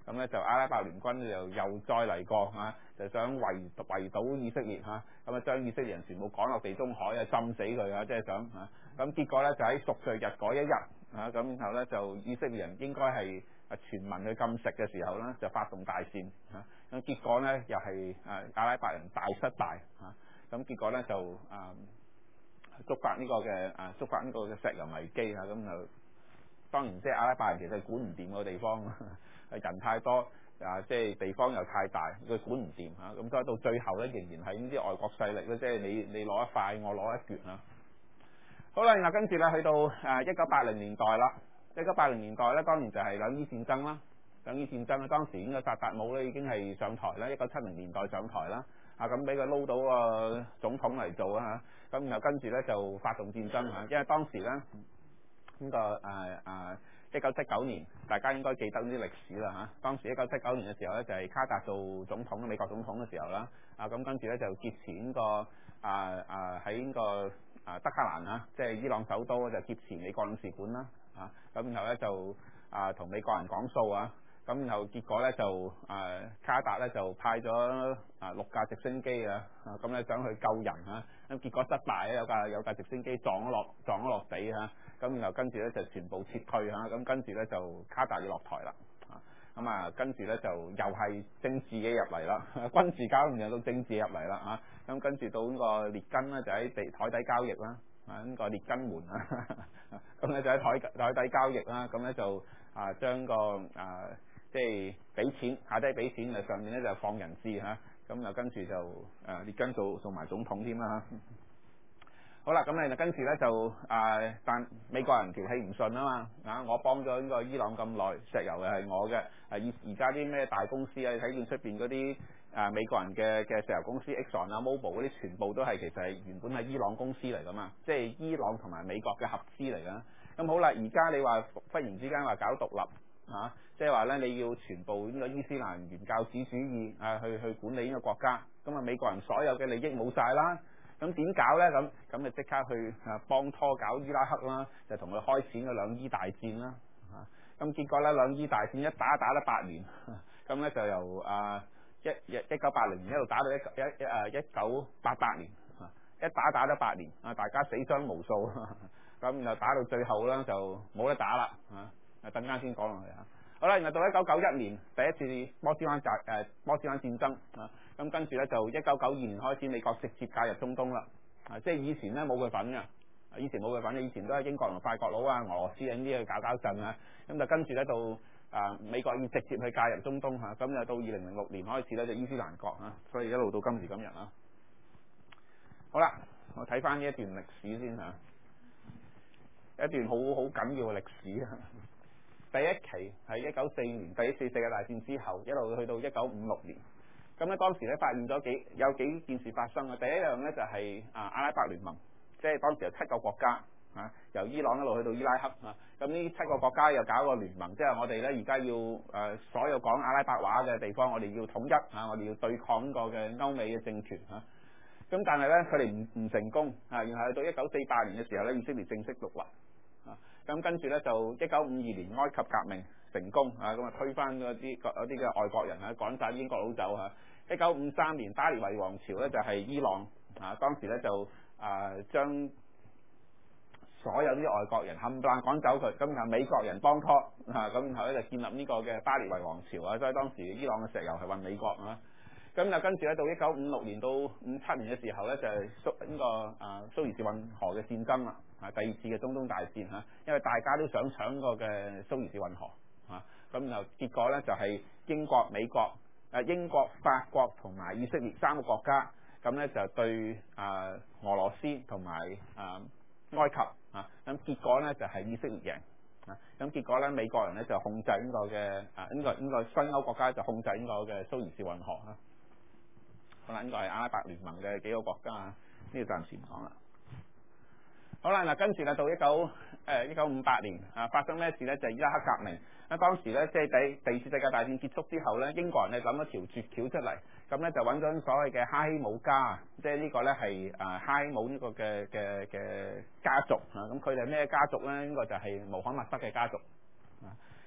咁咧就阿拉伯聯軍就又再嚟過嚇，就想圍圍堵以色列嚇，咁啊將以色列人全部趕落地中海啊，浸死佢啊，即係想嚇。咁結果咧就喺贖罪日嗰一日嚇，咁然後咧就以色列人應該係啊全民去禁食嘅時候咧，就發動大戰嚇。咁結果咧又係啊阿拉伯人大失敗嚇。咁結果咧就啊觸發呢個嘅啊觸發呢個嘅石油危機啊，咁就當然即係阿拉伯人其實管唔掂個地方，人太多啊，即係地方又太大，佢管唔掂嚇。咁所以到最後咧，仍然係呢啲外國勢力咧，即係你你攞一塊，我攞一橛啊。好啦，嗱跟住咧去到啊一九八零年代啦，一九八零年代咧當然就係兩伊戰爭啦，兩伊戰爭咧當時應該薩達姆咧已經係上台啦，一九七零年代上台啦。啊咁俾佢撈到個總統嚟做啊嚇，咁然後跟住咧就發動戰爭嚇，因為當時咧呢、這個誒誒一九七九年，大家應該記得啲歷史啦嚇。當時一九七九年嘅時候咧，就係、是、卡達做總統，美國總統嘅時候啦。啊咁跟住咧就劫持呢個啊啊喺呢個啊德黑蘭啊，即係伊朗首都就劫持美國領事館啦。啊咁然後咧就啊同美國人講數啊。咁然後結果咧就誒、啊、卡達咧就派咗啊六架直升機啊，咁咧想去救人嚇，咁結果失敗咧，有架有架直升機撞咗落撞咗落地嚇，咁然後跟住咧就全部撤退嚇，咁跟住咧就卡達要落台啦，咁啊跟住咧就又係政治嘅入嚟啦，軍事搞唔掂到政治入嚟啦嚇，咁跟住到呢個列根咧就喺地台底交易啦，啊呢個列根門啊，咁咧就喺台台底交易啦，咁咧就啊將個啊即係俾錢，下低俾錢，就上面咧就放人質嚇，咁又跟住就誒列根做做埋總統添啦。好啦，咁你就跟住咧就啊，但美國人條氣唔順啊嘛，啊我幫咗呢個伊朗咁耐，石油又係我嘅，啊而而家啲咩大公司啊，睇見出邊嗰啲啊美國人嘅嘅石油公司 Exxon 啊、Mobil 嗰啲，全部都係其實係原本係伊朗公司嚟噶嘛，即係伊朗同埋美國嘅合資嚟噶。咁好啦，而家你話忽然之間話搞獨立。啊，即係話咧，你要全部呢個伊斯蘭原教旨主義啊，去去管理呢個國家，咁啊美國人所有嘅利益冇晒啦，咁點搞咧？咁咁就即刻去啊幫拖搞伊拉克啦，就同佢開展個兩伊大戰啦，啊咁結果咧兩伊大戰一打打咗八年，咁咧就由啊一一一九八零年一路打到一一誒一九八八年，一打打咗八年，啊大家死傷無數，咁然後打到最後咧就冇得打啦，啊！啊，等間先講落去嚇。好啦，然後到一九九一年第一次波斯灣戰誒波斯灣戰爭啊，咁跟住咧就一九九二年開始美國直接介入中東啦。啊，即係以前咧冇佢份嘅，以前冇佢份嘅，以前都係英國同法國佬啊、俄羅斯啊呢啲去搞搞震啊。咁就跟住咧到啊美國要直接去介入中東嚇，咁就到二零零六年開始咧就伊斯蘭國嚇，所以一路到今時今日啦。好啦，我睇翻呢一段歷史先嚇，一段好好緊要嘅歷史啊。第一期係一九四五年第一次世界大戰之後，一路去到一九五六年。咁咧當時咧發現咗幾有幾件事發生啊。第一樣咧就係、是、啊阿拉伯聯盟，即係當時有七個國家啊，由伊朗一路去到伊拉克啊。咁呢七個國家又搞個聯盟，即係我哋咧而家要誒、啊、所有講阿拉伯話嘅地方，我哋要統一啊，我哋要對抗呢個嘅歐美嘅政權啊。咁但係咧佢哋唔唔成功啊，然後去到一九四八年嘅時候咧，以色列正式獨立。啊，咁跟住咧就一九五二年埃及革命成功啊，咁啊推翻嗰啲嗰啲嘅外國人啊，趕晒英國佬走嚇。一九五三年巴列維王朝咧就係伊朗啊，當時咧就啊將所有啲外國人冚唪唥趕走佢，咁然後美國人幫拖啊，咁然後咧就建立呢個嘅巴列維王朝啊，所以當時伊朗嘅石油係運美國啊。咁就跟住咧到一九五六年到五七年嘅時候咧就係蘇呢個啊蘇伊士運河嘅戰爭啦，啊第二次嘅中東大戰嚇，因為大家都想搶個嘅蘇伊士運河嚇，咁然後結果咧就係英國、美國、誒英國、法國同埋以色列三個國家，咁咧就對啊俄羅斯同埋啊埃及啊，咁結果咧就係以色列贏啊，咁結果咧美國人咧就控制呢個嘅啊呢個呢個西歐國家就控制呢個嘅蘇伊士運河啊。好啦，呢個係阿拉伯聯盟嘅幾個國家啊，呢個暫時唔講啦。好啦，嗱跟住咧到一九誒一九五八年啊，發生咩事咧？就係、是、伊拉克革命。咁當時咧即係第第二次世界大戰結束之後咧，英國人咧諗咗條絕橋出嚟，咁咧就揾咗所謂嘅哈希姆家啊，即係呢個咧係啊哈希姆呢個嘅嘅嘅家族啊。咁佢哋咩家族咧？呢、這個就係穆罕默德嘅家族啊。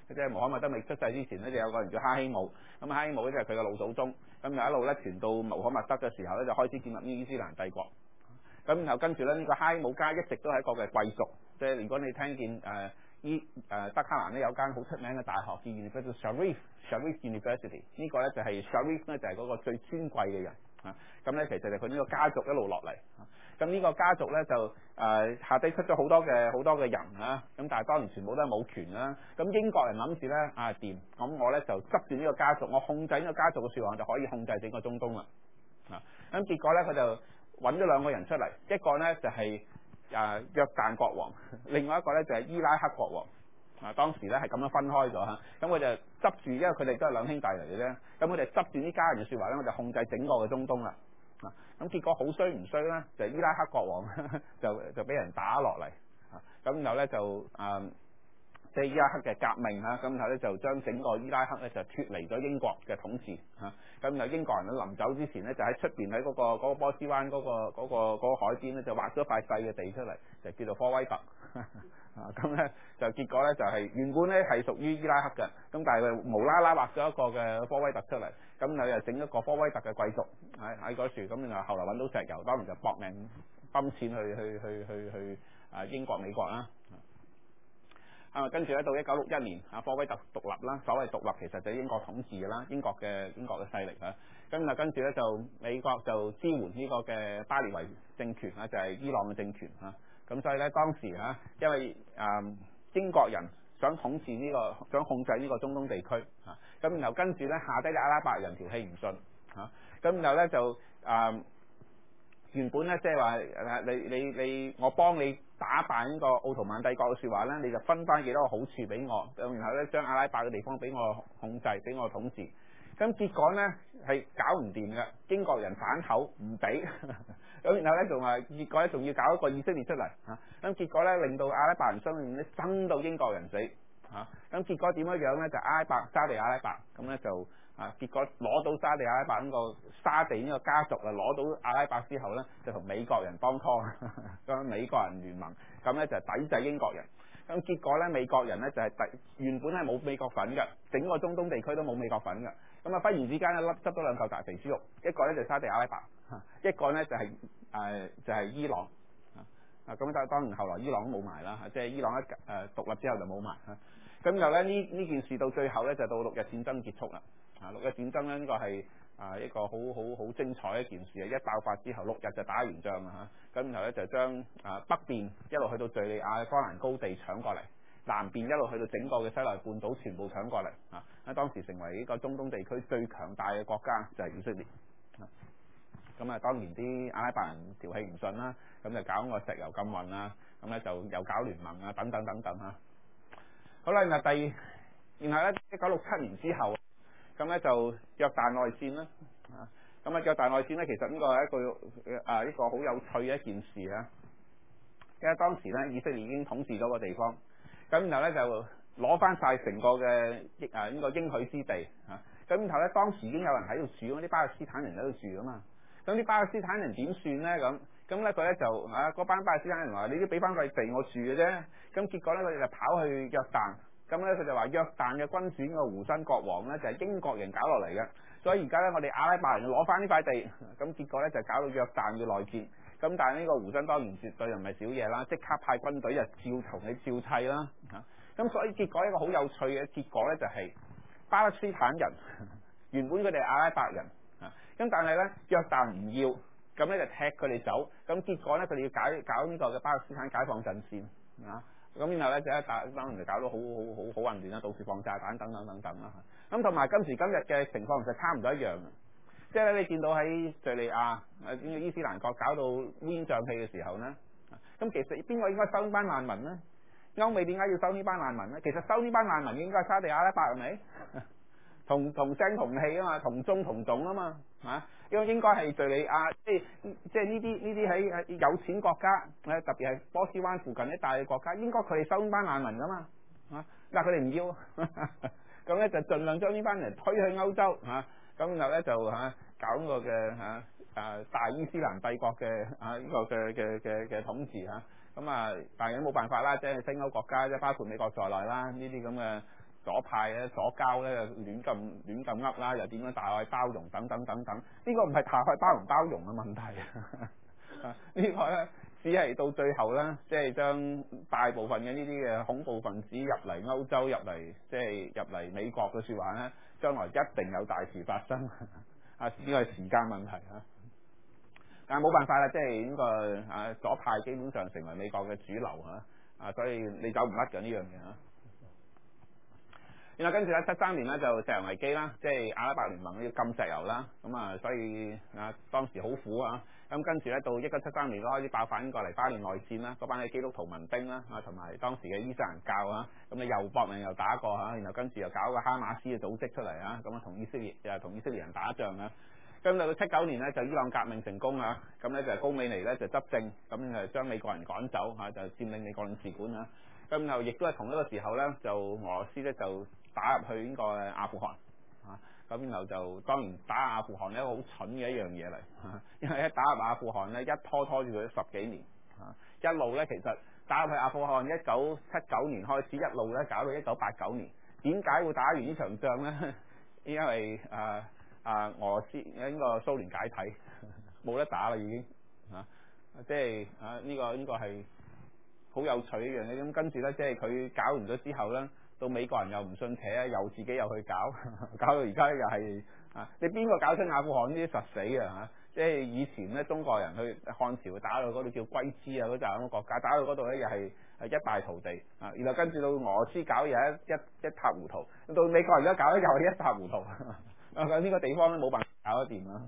即係穆罕默德未出世之前咧，就有個人叫哈希姆，咁哈希姆咧就係佢嘅老祖宗，咁就一路咧傳到穆罕默德嘅時候咧，就開始建立呢伊斯蘭帝國。咁然後跟住咧，呢、這個哈希姆家一直都係一個嘅貴族，即係如果你聽見誒伊誒德黑蘭咧有間好出名嘅大學叫 University Sharif Sharif University， 呢個咧就係 Sharif 咧就係嗰個最尊貴嘅人啊。咁咧其實就佢呢個家族一路落嚟。咁呢個家族咧就誒、呃、下低出咗好多嘅好多嘅人啦，咁但係當然全部都係冇權啦。咁英國人諗住咧啊掂，咁我咧就執住呢個家族，我控制呢個家族嘅説話就可以控制整個中東啦。啊，咁結果咧佢就揾咗兩個人出嚟，一個咧就係、是、啊約旦國王，另外一個咧就係、是、伊拉克國王。啊，當時咧係咁樣分開咗嚇，咁我就執住，因為佢哋都係兩兄弟嚟嘅啫，咁我哋執住呢家人嘅説話咧，我就控制整個嘅中東啦。啊，咁結果好衰唔衰咧？就係、伊拉克國王就就俾人打落嚟，啊，咁然後咧就啊，即、嗯、係、就是、伊拉克嘅革命嚇，咁然後咧就將整個伊拉克咧就脫離咗英國嘅統治嚇，咁有英國人咧臨走之前咧就喺出邊喺嗰個嗰、嗰個波斯灣嗰、嗰個嗰、嗰個嗰個海邊咧就劃咗塊細嘅地出嚟，就叫做科威特。啊，咁咧就結果咧就係、是、原本咧係屬於伊拉克嘅，咁但係佢無啦啦畫咗一個嘅科威特出嚟，咁佢又整一個科威特嘅貴族喺喺嗰處，咁然後後來揾到石油，當然就搏命泵錢去去去去去啊英國美國啦。啊，跟住咧到一九六一年啊科威特獨立啦，所謂獨立其實就係英國統治嘅啦，英國嘅英國嘅勢力啊，咁啊跟住咧就美國就支援呢個嘅巴列維政權啊，就係、是、伊朗嘅政權啊。咁所以咧，當時嚇，因為誒、嗯、英國人想統治呢、這個，想控制呢個中東地區嚇，咁、啊、然後跟住咧下低嘅阿拉伯人條氣唔順嚇，咁、啊、然後咧就誒、嗯、原本咧即係話誒你你你我幫你打敗呢個奧圖曼帝國嘅説話咧，你就分翻幾多個好處俾我，咁然後咧將阿拉伯嘅地方俾我控制，俾我統治。咁結果咧係搞唔掂嘅，英國人反口唔俾，咁然後咧仲係結果咧仲要搞一個以色列出嚟嚇，咁結果咧令到阿拉伯人雙面咧憎到英國人死嚇，咁結果點樣樣咧就阿拉伯沙地阿拉伯咁咧就啊結果攞到沙地阿拉伯呢個沙地呢個家族啊攞到阿拉伯之後咧就同美國人幫拖，咁美國人聯盟咁咧就抵制英國人。咁結果咧，美國人咧就係第原本係冇美國份嘅，整個中東地區都冇美國份嘅。咁啊，忽然之間一粒執咗兩嚿大肥豬肉，一個咧就沙地阿拉伯，一個咧就係、是、誒、呃、就係、是、伊朗。啊，咁但係當然後來伊朗都冇埋啦，即係伊朗一誒獨立之後就冇埋。咁就咧呢呢件事到最後咧就到六日戰爭結束啦。啊，六日戰爭咧呢個係啊一個好好好精彩嘅一件事啊！一爆發之後六日就打完仗啊嚇，咁然後咧就將啊北邊一路去到敍利亞嘅戈蘭高地搶過嚟，南邊一路去到整個嘅西奈半島全部搶過嚟啊！喺當時成為呢個中東地區最強大嘅國家就係、是、以色列。咁啊，當年啲阿拉伯人條氣唔順啦，咁就搞個石油禁運啊，咁咧就又搞聯盟啊，等等等等嚇。好啦，嗱第然後咧一九六七年之後。咁咧就約旦內戰啦，啊，咁啊約旦內戰咧，其實呢個係一個啊一個好有趣嘅一件事啊，因為當時咧以色列已經統治咗個地方，咁然後咧就攞翻晒成個嘅啊呢個應許之地啊，咁然後咧當時已經有人喺度住，啲巴勒斯坦人喺度住啊嘛，咁啲巴勒斯坦人點算咧咁？咁咧佢咧就啊嗰班巴勒斯坦人話：你都俾翻塊地我住嘅啫，咁結果咧佢哋就跑去約旦。咁咧佢就話約旦嘅君主個胡新國王咧就係英國人搞落嚟嘅，所以而家咧我哋阿拉伯人要攞翻呢塊地，咁結果咧就搞到約旦嘅內戰。咁但係呢個胡新當然絕對又唔係少嘢啦，即刻派軍隊就照同你照砌啦嚇。咁所以結果一個好有趣嘅結果咧就係巴勒斯坦人原本佢哋係阿拉伯人啊，咁但係咧約旦唔要，咁咧就踢佢哋走，咁結果咧佢哋要搞搞呢個嘅巴勒斯坦解放陣線啊。咁然後咧就一打當然就搞到好好好好混亂啦，到處放炸彈等等等等啦。咁同埋今時今日嘅情況其實差唔多一樣嘅，即係咧你見到喺敍利亞誒呢個伊斯蘭國搞到烏煙瘴氣嘅時候咧，咁其實邊個應該收呢班難民咧？歐美點解要收呢班難民咧？其實收呢班難民應該係沙地阿拉伯係咪？同同聲同氣啊嘛，同宗同種啊嘛，嚇，因為應該係敍利亞，即係即係呢啲呢啲喺喺有錢國家，誒特別係波斯灣附近一帶嘅國家，應該佢哋收呢班難民噶嘛，嚇，但係佢哋唔要，咁咧就盡量將呢班人推去歐洲，嚇，咁然後咧就嚇搞個嘅嚇誒大伊斯蘭帝國嘅啊呢個嘅嘅嘅嘅統治嚇，咁啊但係都冇辦法啦，即係西歐國家即係包括美國在內啦，呢啲咁嘅。 左派咧左膠咧亂咁亂咁噏啦，又點樣大愛包容等等等等，呢、這個唔係大愛包容包容嘅問題啊！這個、呢個咧只係到最後咧，即係將大部分嘅呢啲嘅恐怖分子入嚟歐洲，入嚟即係入嚟美國嘅説話咧，將來一定有大事發生啊！呢個係時間問題啊！但係冇辦法啦，即係呢個啊左派基本上成為美國嘅主流嚇啊，所以你走唔甩嘅呢樣嘢嚇。然後跟住咧七三年咧就石油危機啦，即係阿拉伯聯盟要禁石油啦，咁啊所以啊當時好苦啊。咁跟住咧到一九七三年開始爆發呢個黎巴嫩內戰啦，嗰班嘅基督徒民兵啦啊，同埋當時嘅伊斯蘭教啊，咁你又搏命又打過嚇，然後跟住又搞個哈馬斯嘅組織出嚟啊，咁啊同以色列又同以色列人打仗啊。咁到到七九年咧就伊朗革命成功啊，咁咧就高美尼咧就執政，咁就將美國人趕走嚇，就佔領美國領事館啊。咁又亦都係同一個時候咧，就俄羅斯咧就打入去呢個阿富汗啊，咁然後就當然打阿富汗咧好蠢嘅一樣嘢嚟，因為一打入阿富汗咧一拖拖住佢十幾年啊，一路咧其實打入去阿富汗一九七九年開始，一路咧搞到一九八九年，點解會打完呢場仗咧？因為啊啊俄羅斯呢個蘇聯解體，冇得打啦已經啊，即係啊呢個呢個係好有趣一樣嘢。咁跟住咧，即係佢搞完咗之後咧，到美國人又唔信邪，又自己又去搞，搞到而家又係啊！你邊個搞出阿富汗呢啲實死啊嚇！即係以前咧，中國人去漢朝打到嗰度叫龜茲啊嗰陣咁嘅國家，打到嗰度咧又係係一敗塗地啊！然後跟住到俄羅斯搞又一一一塌糊塗，到美國而家搞咧又係一塌糊塗啊！咁呢個地方咧冇辦法搞得掂啦。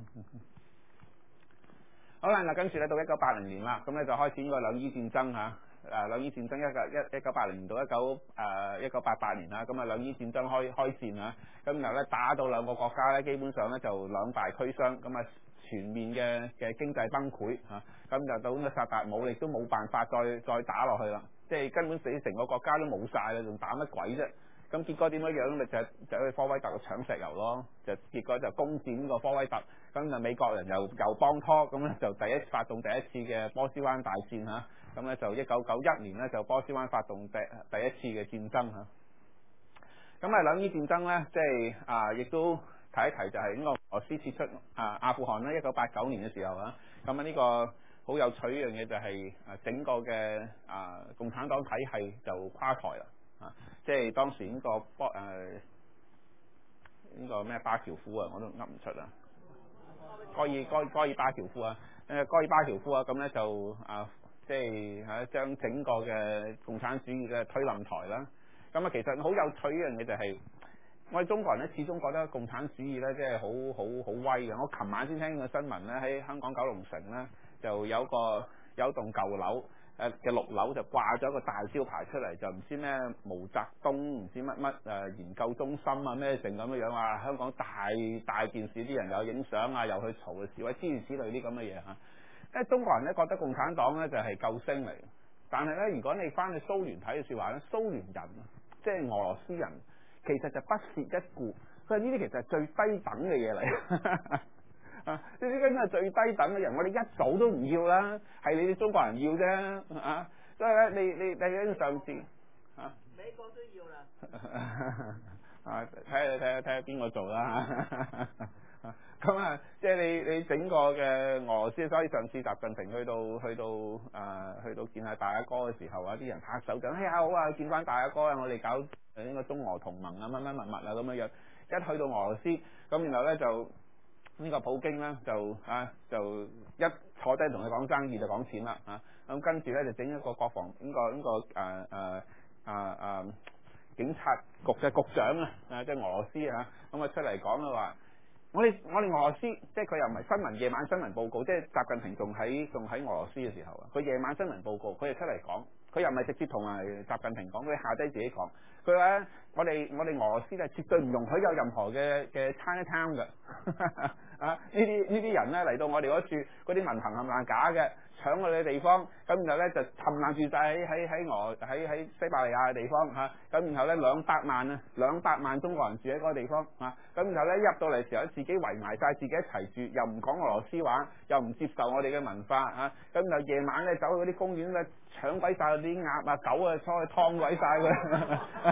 好啦，嗱跟住咧到一九八零年啦，咁咧就開始呢個兩伊戰爭嚇。誒兩伊戰爭一九一一九八零年到一九誒一九八八年啦，咁啊兩伊戰爭開開戰啊，咁然後咧打到兩個國家咧，基本上咧就兩敗俱傷，咁啊全面嘅嘅經濟崩潰嚇，咁就到呢個薩達姆亦都冇辦法再再打落去啦，即係根本死成個國家都冇晒啦，仲打乜鬼啫？咁結果點樣樣？咪就就去科威特搶石油咯，就結果就攻佔呢個科威特，咁就美國人又又幫拖，咁咧就第一發動第一次嘅波斯灣大戰嚇。咁咧就一九九一年咧就波斯灣發動第第一次嘅戰爭嚇，咁啊兩伊戰爭咧即係啊亦都提一提就係呢個俄羅斯撤出啊阿富汗咧一九八九年嘅時候啊，咁啊呢個好有趣一樣嘢就係啊整個嘅啊共產黨體系就垮台啦啊，即係當時呢個波誒呢個咩巴喬夫啊我都噏唔出啦，戈爾戈戈爾巴喬夫啊誒戈爾巴喬夫啊，咁咧就啊。即係嚇將整個嘅共產主義嘅推冧台啦，咁啊其實好有趣一樣嘢就係、是、我哋中國人咧始終覺得共產主義咧即係好好好威嘅。我琴晚先聽個新聞咧，喺香港九龍城咧就有個有棟舊樓誒嘅六樓就掛咗個大招牌出嚟，就唔知咩毛澤東唔知乜乜誒研究中心啊咩成咁嘅樣啊，香港大大件事，啲人有影相啊，又去嘈嘅示威諸如此類啲咁嘅嘢嚇。因為中國人咧覺得共產黨咧就係救星嚟，但係咧如果你翻去蘇聯睇嘅説話咧，蘇聯人即係俄羅斯人其實就不屑一顧，佢話呢啲其實係最低等嘅嘢嚟啊！呢啲根本係最低等嘅人，我哋一早都唔要啦，係你哋中國人要啫啊！所以咧，你你你喺上次啊，美國都要啦啊！睇下睇下睇下邊個做啦嚇。咁啊，即係你你整個嘅俄羅斯，所以上次習近平去到去到誒、呃、去到見下大阿哥嘅時候啊，啲人拍手掌，哎呀好啊，見翻大阿哥啊，我哋搞誒呢個中俄同盟啊，乜乜物物啊咁樣樣。一去到俄羅斯，咁然後咧就呢、這個普京咧就啊就一坐低同佢講生意就講錢啦嚇，咁跟住咧就整一個國防呢、這個呢、這個誒誒誒誒警察局嘅局長啊，啊即係俄羅斯嚇，咁啊出嚟講嘅話。我哋我哋俄羅斯，即係佢又唔係新聞夜晚新聞報告，即係習近平仲喺仲喺俄羅斯嘅時候啊，佢夜晚新聞報告，佢就出嚟講，佢又唔係直接同埋習近平講，佢下低自己講，佢話我哋我哋俄羅斯咧絕對唔容許有任何嘅嘅 Chinatown 嘅啊！呢啲呢啲人咧嚟到我哋嗰處，嗰啲文憑冚唪唥假嘅，搶我哋嘅地方，咁然後咧就冚唪唥住晒喺喺喺俄喺喺西伯利亞嘅地方嚇，咁、啊、然後咧兩百萬啊兩百萬中國人住喺嗰個地方嚇，咁、啊、然後咧入到嚟時候自己圍埋晒，自己一齊住，又唔講俄羅斯話，又唔接受我哋嘅文化嚇，咁、啊、就夜晚咧走去嗰啲公園咧搶鬼晒啲鴨啊狗啊，出去劏鬼晒佢，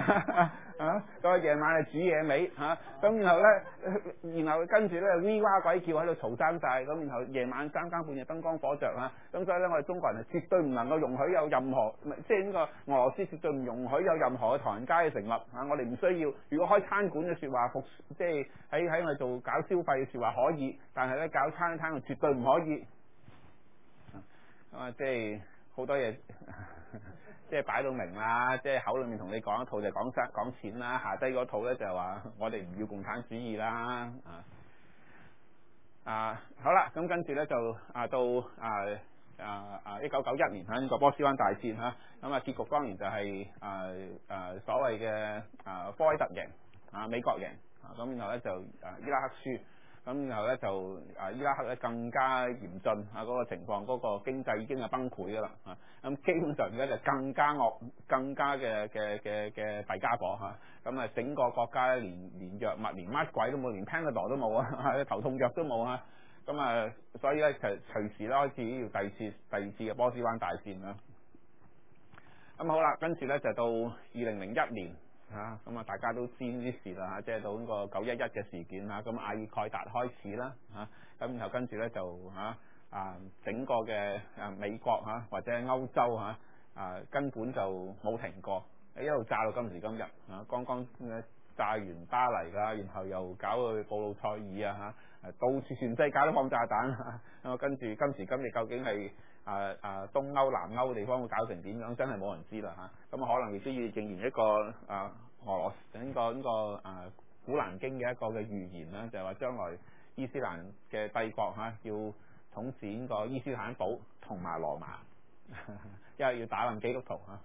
啊，咁啊夜晚係煮嘢味嚇，咁然後咧，然後跟住咧 V 哇鬼叫喺度嘈生晒，咁然後夜晚三更半夜燈光火著啊，咁所以咧我哋中國人係絕對唔能夠容許有任何，即係呢個俄羅斯絕對唔容許有任何嘅唐人街嘅成立嚇，我哋唔需要。如果開餐館嘅説話，服即係喺喺我哋做搞消費嘅説話可以，但係咧搞餐廳絕對唔可以。啊，即係好多嘢。即係擺到明啦，即係口裏面同你講一套就講實講錢啦，下低嗰套咧就係話我哋唔要共產主義啦，啊啊好啦，咁跟住咧就啊到啊啊啊一九九一年喺呢個波斯灣大戰嚇，咁啊結局當然就係啊啊所謂嘅啊科威特贏啊美國贏啊，咁然後咧就啊伊拉克輸。咁然後咧就啊伊拉克咧更加嚴峻啊嗰個情況，嗰個經濟已經係崩潰㗎啦啊！咁基本上而家就更加惡、更加嘅嘅嘅嘅弊家伙嚇，咁啊整個國家咧連連藥物、連乜鬼都冇，連 Panadol 都冇啊，頭痛藥都冇啊！咁啊，所以咧就隨時咧開始要第二次第二次嘅波斯灣大戰啦。咁好啦，跟住咧就到二零零一年。嚇咁啊！大家都知呢啲事啦嚇，即係到呢個九一一嘅事件啦。咁阿爾蓋達開始啦嚇，咁然後跟住咧就嚇啊整個嘅啊美國嚇或者歐洲嚇啊根本就冇停過，一路炸到今時今日嚇。剛剛炸完巴黎啦，然後又搞去布魯塞爾啊嚇，到處全世界都放炸彈啊！跟住今時今日究竟係啊啊東歐南歐嘅地方會搞成點樣？真係冇人知啦嚇。咁啊可能亦都要正如一個啊俄羅斯呢個呢個啊古蘭經嘅一個嘅預言啦，就係話將來伊斯蘭嘅帝國嚇要統治呢個伊斯坦堡同埋羅馬，因為要打冧基督徒嚇。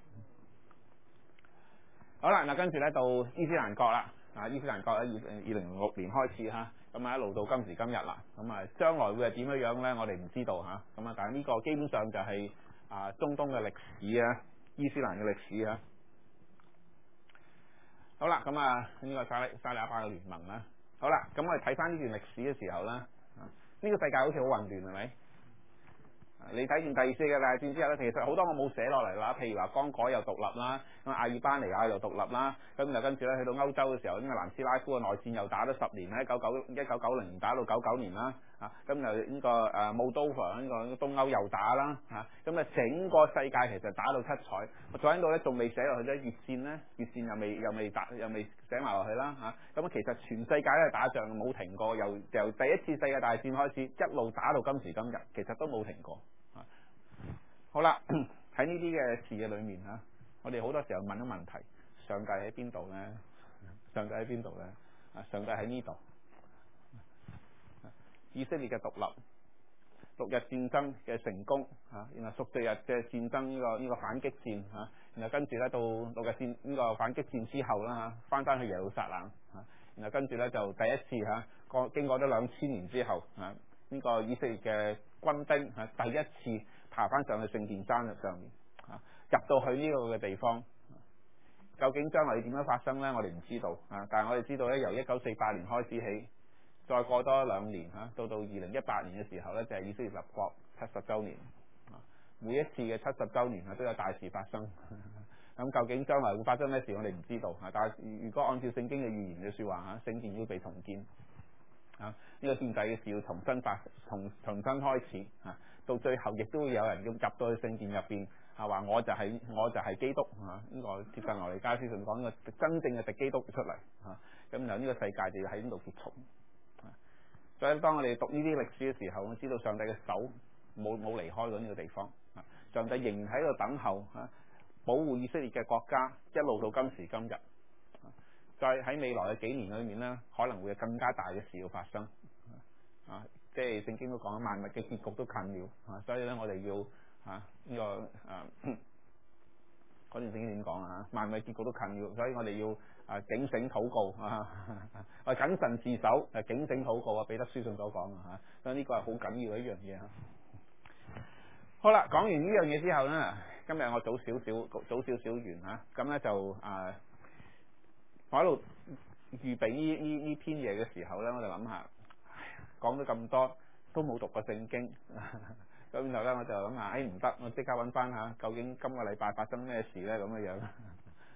好啦，嗱跟住咧到伊斯蘭國啦，啊伊斯蘭國咧二二零零六年開始嚇，咁啊一路到今時今日啦，咁啊將來會係點樣樣咧？我哋唔知道嚇，咁啊但係呢個基本上就係啊中東嘅歷史啊，伊斯蘭嘅歷史啊。好啦，咁啊呢個沙利沙利阿巴嘅聯盟啦，好啦，咁我哋睇翻呢段歷史嘅時候咧，呢個世界好似好混亂係咪？你睇完第四個大戰之後咧，其實好多我冇寫落嚟啦，譬如話剛果又獨立啦，咁阿爾巴尼亞又獨立啦，咁就跟住咧去到歐洲嘅時候，呢個南斯拉夫嘅內戰又打咗十年，喺一九九一九九零年打到九九年啦，啊，咁又呢個誒 Moldova 呢個東歐又打啦，嚇，咁啊整個世界其實打到七彩，我再喺度咧仲未寫落去啫，越戰咧，越戰又未又未打又未寫埋落去啦，嚇，咁啊其實全世界咧打仗冇停過，由由第一次世界大戰開始一路打到今時今日，其實都冇停過。好啦，喺呢啲嘅事嘅裏面嚇，我哋好多時候問一個問題：上帝喺邊度咧？上帝喺邊度咧？啊，上帝喺呢度。以色列嘅獨立、六日戰爭嘅成功嚇，然後贖罪日嘅戰爭呢個呢個反擊戰嚇，然後跟住咧到六日戰呢個反擊戰之後啦嚇，翻返去耶路撒冷嚇，然後跟住咧就第一次嚇，過經過咗兩千年之後嚇，呢個以色列嘅軍兵嚇第一次爬翻上去聖殿山嘅上面嚇，入到去呢個嘅地方，究竟將來點樣發生咧？我哋唔知道嚇，但係我哋知道咧，由一九四八年開始起，再過多兩年嚇，到到二零一八年嘅時候咧，就係以色列立國七十週年。每一次嘅七十週年啊，都有大事發生。咁究竟將來會發生咩事，我哋唔知道嚇。但係如果按照聖經嘅預言嘅説話嚇，聖殿要被重建啊，呢個獻祭嘅事要重新發重重新開始嚇。到最後亦都會有人要入到去聖殿入邊啊，話我就係、是、我就係基督嚇。呢、這個貼近羅尼迦書信講呢個真正嘅敵基督出嚟嚇。咁然後呢個世界就要喺呢度結束。所以當我哋讀呢啲歷史嘅時候，我知道上帝嘅手冇冇離開過呢個地方，上帝仍然喺度等候嚇，保護以色列嘅國家一路到今時今日。再喺未來嘅幾年裏面呢，可能會有更加大嘅事要發生。啊，即係聖經都講萬物嘅結局都近了，啊，所以咧我哋要嚇呢個啊嗰段聖經點講啊？萬物結局都近了，所以我哋要啊警醒禱告啊，啊謹慎自守，誒警醒禱告啊，彼得書信所講啊嚇，所以呢個係好緊要嘅一樣嘢嚇。好啦，講完呢樣嘢之後咧，今日我早少少早少少完嚇，咁咧就啊我喺度預備呢呢呢篇嘢嘅時候咧，我就諗下，講咗咁多都冇讀過聖經。咁然後咧，我就諗下，誒唔得，我即刻揾翻下，究竟今個禮拜發生咩事咧？咁嘅樣，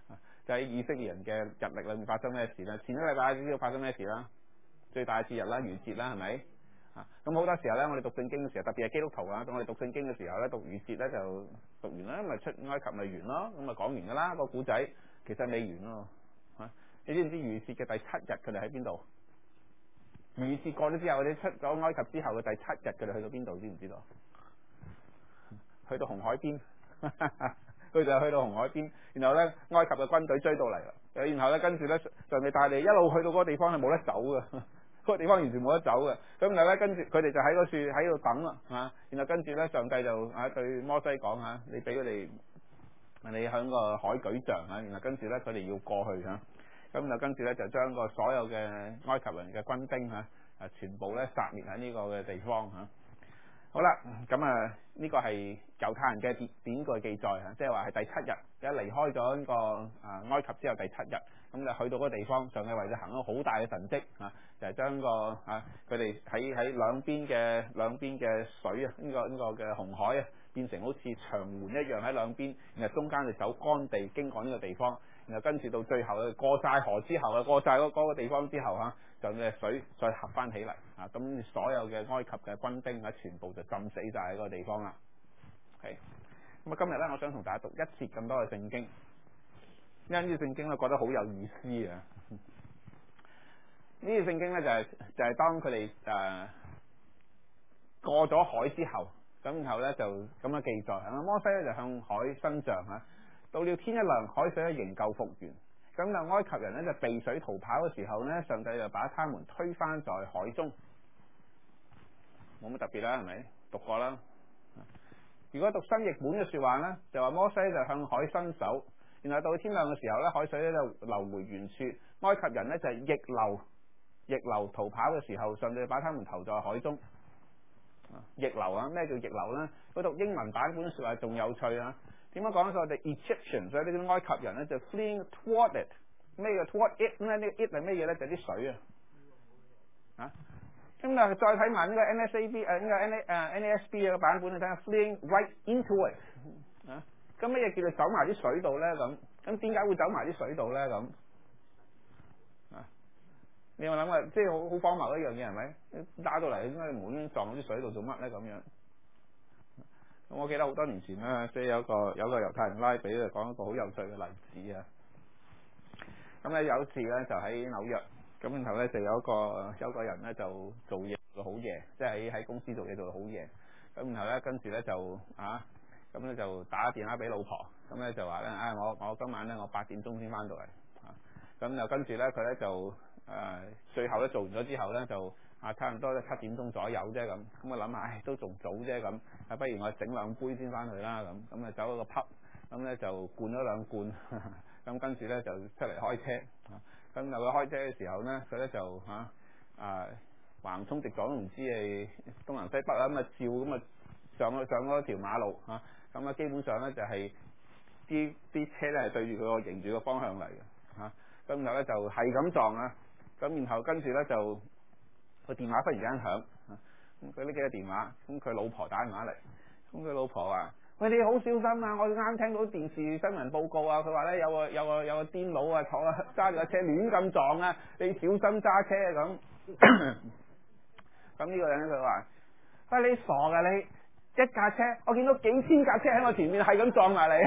就喺以色列人嘅日曆裏面發生咩事咧？前一個禮拜知道發生咩事啦？最大節日啦，逾節啦，係咪？啊，咁好多時候咧，我哋讀聖經嘅時候，特別係基督徒啊，當我哋讀聖經嘅時候咧，讀逾節咧就讀完啦，咪出埃及咪完咯，咁咪講完噶啦個古仔，其實未完咯。嚇，你知唔知逾節嘅第七日佢哋喺邊度？逾節過咗之後，或者出咗埃及之後嘅第七日佢哋去到邊度？知唔知道？去到紅海邊。佢就去到紅海邊，然後咧埃及嘅軍隊追到嚟啦，然後咧跟住咧上帝帶你一路去到嗰個地方係冇得走嘅，嗰個地方完全冇得走嘅。咁然後咧跟住佢哋就喺個樹喺度等啦嚇，然後跟住咧上帝就啊對摩西講嚇，你俾佢哋你喺個海舉杖嚇，然後跟住咧佢哋要過去嚇，咁然後跟住咧就將個所有嘅埃及人嘅軍兵嚇啊全部咧殺滅喺呢個嘅地方嚇。好啦，咁啊呢個係猶太人嘅典典據記載嚇，即係話係第七日一離開咗呢個啊埃及之後第七日，咁就去到嗰個地方，上帝為咗行咗好大嘅神蹟啊，就係、是、將個啊佢哋喺喺兩邊嘅兩邊嘅水啊，呢、這個呢、這個嘅紅海啊，變成好似長門一樣喺兩邊，然後中間就走乾地經過呢個地方，然後跟住到最後過晒河之後啊，過晒嗰嗰個地方之後嚇。就嘅水再合翻起嚟啊！咁所有嘅埃及嘅軍兵啊，全部就浸死晒喺個地方啦。OK，咁啊今日咧，我想同大家讀一節咁多嘅聖經，因為呢啲聖經咧覺得好有意思啊！呢啲聖經咧就係、是、就係、是、當佢哋誒過咗海之後，咁然後咧就咁樣記載啊。摩西咧就向海伸杖嚇，到了天一亮，海水咧仍舊復原。咁就埃及人咧就避水逃跑嘅時候咧，上帝就把他們推翻在海中，冇乜特別啦，係咪？讀過啦。如果讀新譯本嘅說話咧，就話摩西就向海伸手，然後到天亮嘅時候咧，海水咧就流回原處。埃及人咧就逆流逆流逃跑嘅時候，上帝就把他們投在海中。逆流啊，咩叫逆流咧？佢讀英文版本嘅說話仲有趣啊！點樣講咧？我哋 Egyptian， 所以呢啲埃及人咧就 fleeing toward it， 咩叫 toward it 咧？呢個 it 係咩嘢咧？就啲、是、水啊！啊，咁啊再睇埋呢個 N S A B 誒呢個 N A 誒 N A S B 嘅版本，你睇下 fleeing right into it 啊！咁乜嘢叫做走埋啲水度咧？咁咁點解會走埋啲水度咧？咁啊？你有冇諗過？即係好好荒謬一樣嘢係咪？打到嚟點解你無端端撞到啲水度做乜咧？咁樣？咁我記得好多年前啦，即係有個有個猶太人拉比就講一個好有趣嘅例子啊。咁咧有一次咧就喺紐約，咁然後咧就有一個有一個人咧就做嘢做到好夜，即係喺喺公司做嘢做到好夜。咁然後咧跟住咧就啊，咁咧就打電話俾老婆，咁咧就話咧啊我我今晚咧我八點鐘先翻到嚟啊。咁又跟住咧佢咧就誒、呃、最後咧做完咗之後咧就。啊，差唔多都七點鐘左右啫咁，咁我諗下，唉，都仲早啫咁，啊，不如我整兩杯先翻去啦咁，咁啊走一個 pub，咁咧就灌咗兩罐，咁跟住咧就出嚟開車，咁又佢開車嘅時候咧，佢咧就嚇啊橫衝直撞都唔知係東南西北啦，咁啊照咁啊上咗上嗰條馬路嚇，咁啊基本上咧就係啲啲車咧係對住佢個迎住個方向嚟嘅嚇，咁然後咧就係咁撞啊，咁然後跟住咧就。個電話忽然間響，咁佢拎幾個電話，咁佢老婆打電話嚟，咁佢老婆話：喂，你好小心啊！我啱聽到電視新聞報告啊，佢話咧有個有個有個癲佬啊坐揸住架車亂咁撞啊，你小心揸車啊咁。咁呢個人咧佢話：喂，你傻噶你，一架車我見到幾千架車喺我前面係咁撞埋你。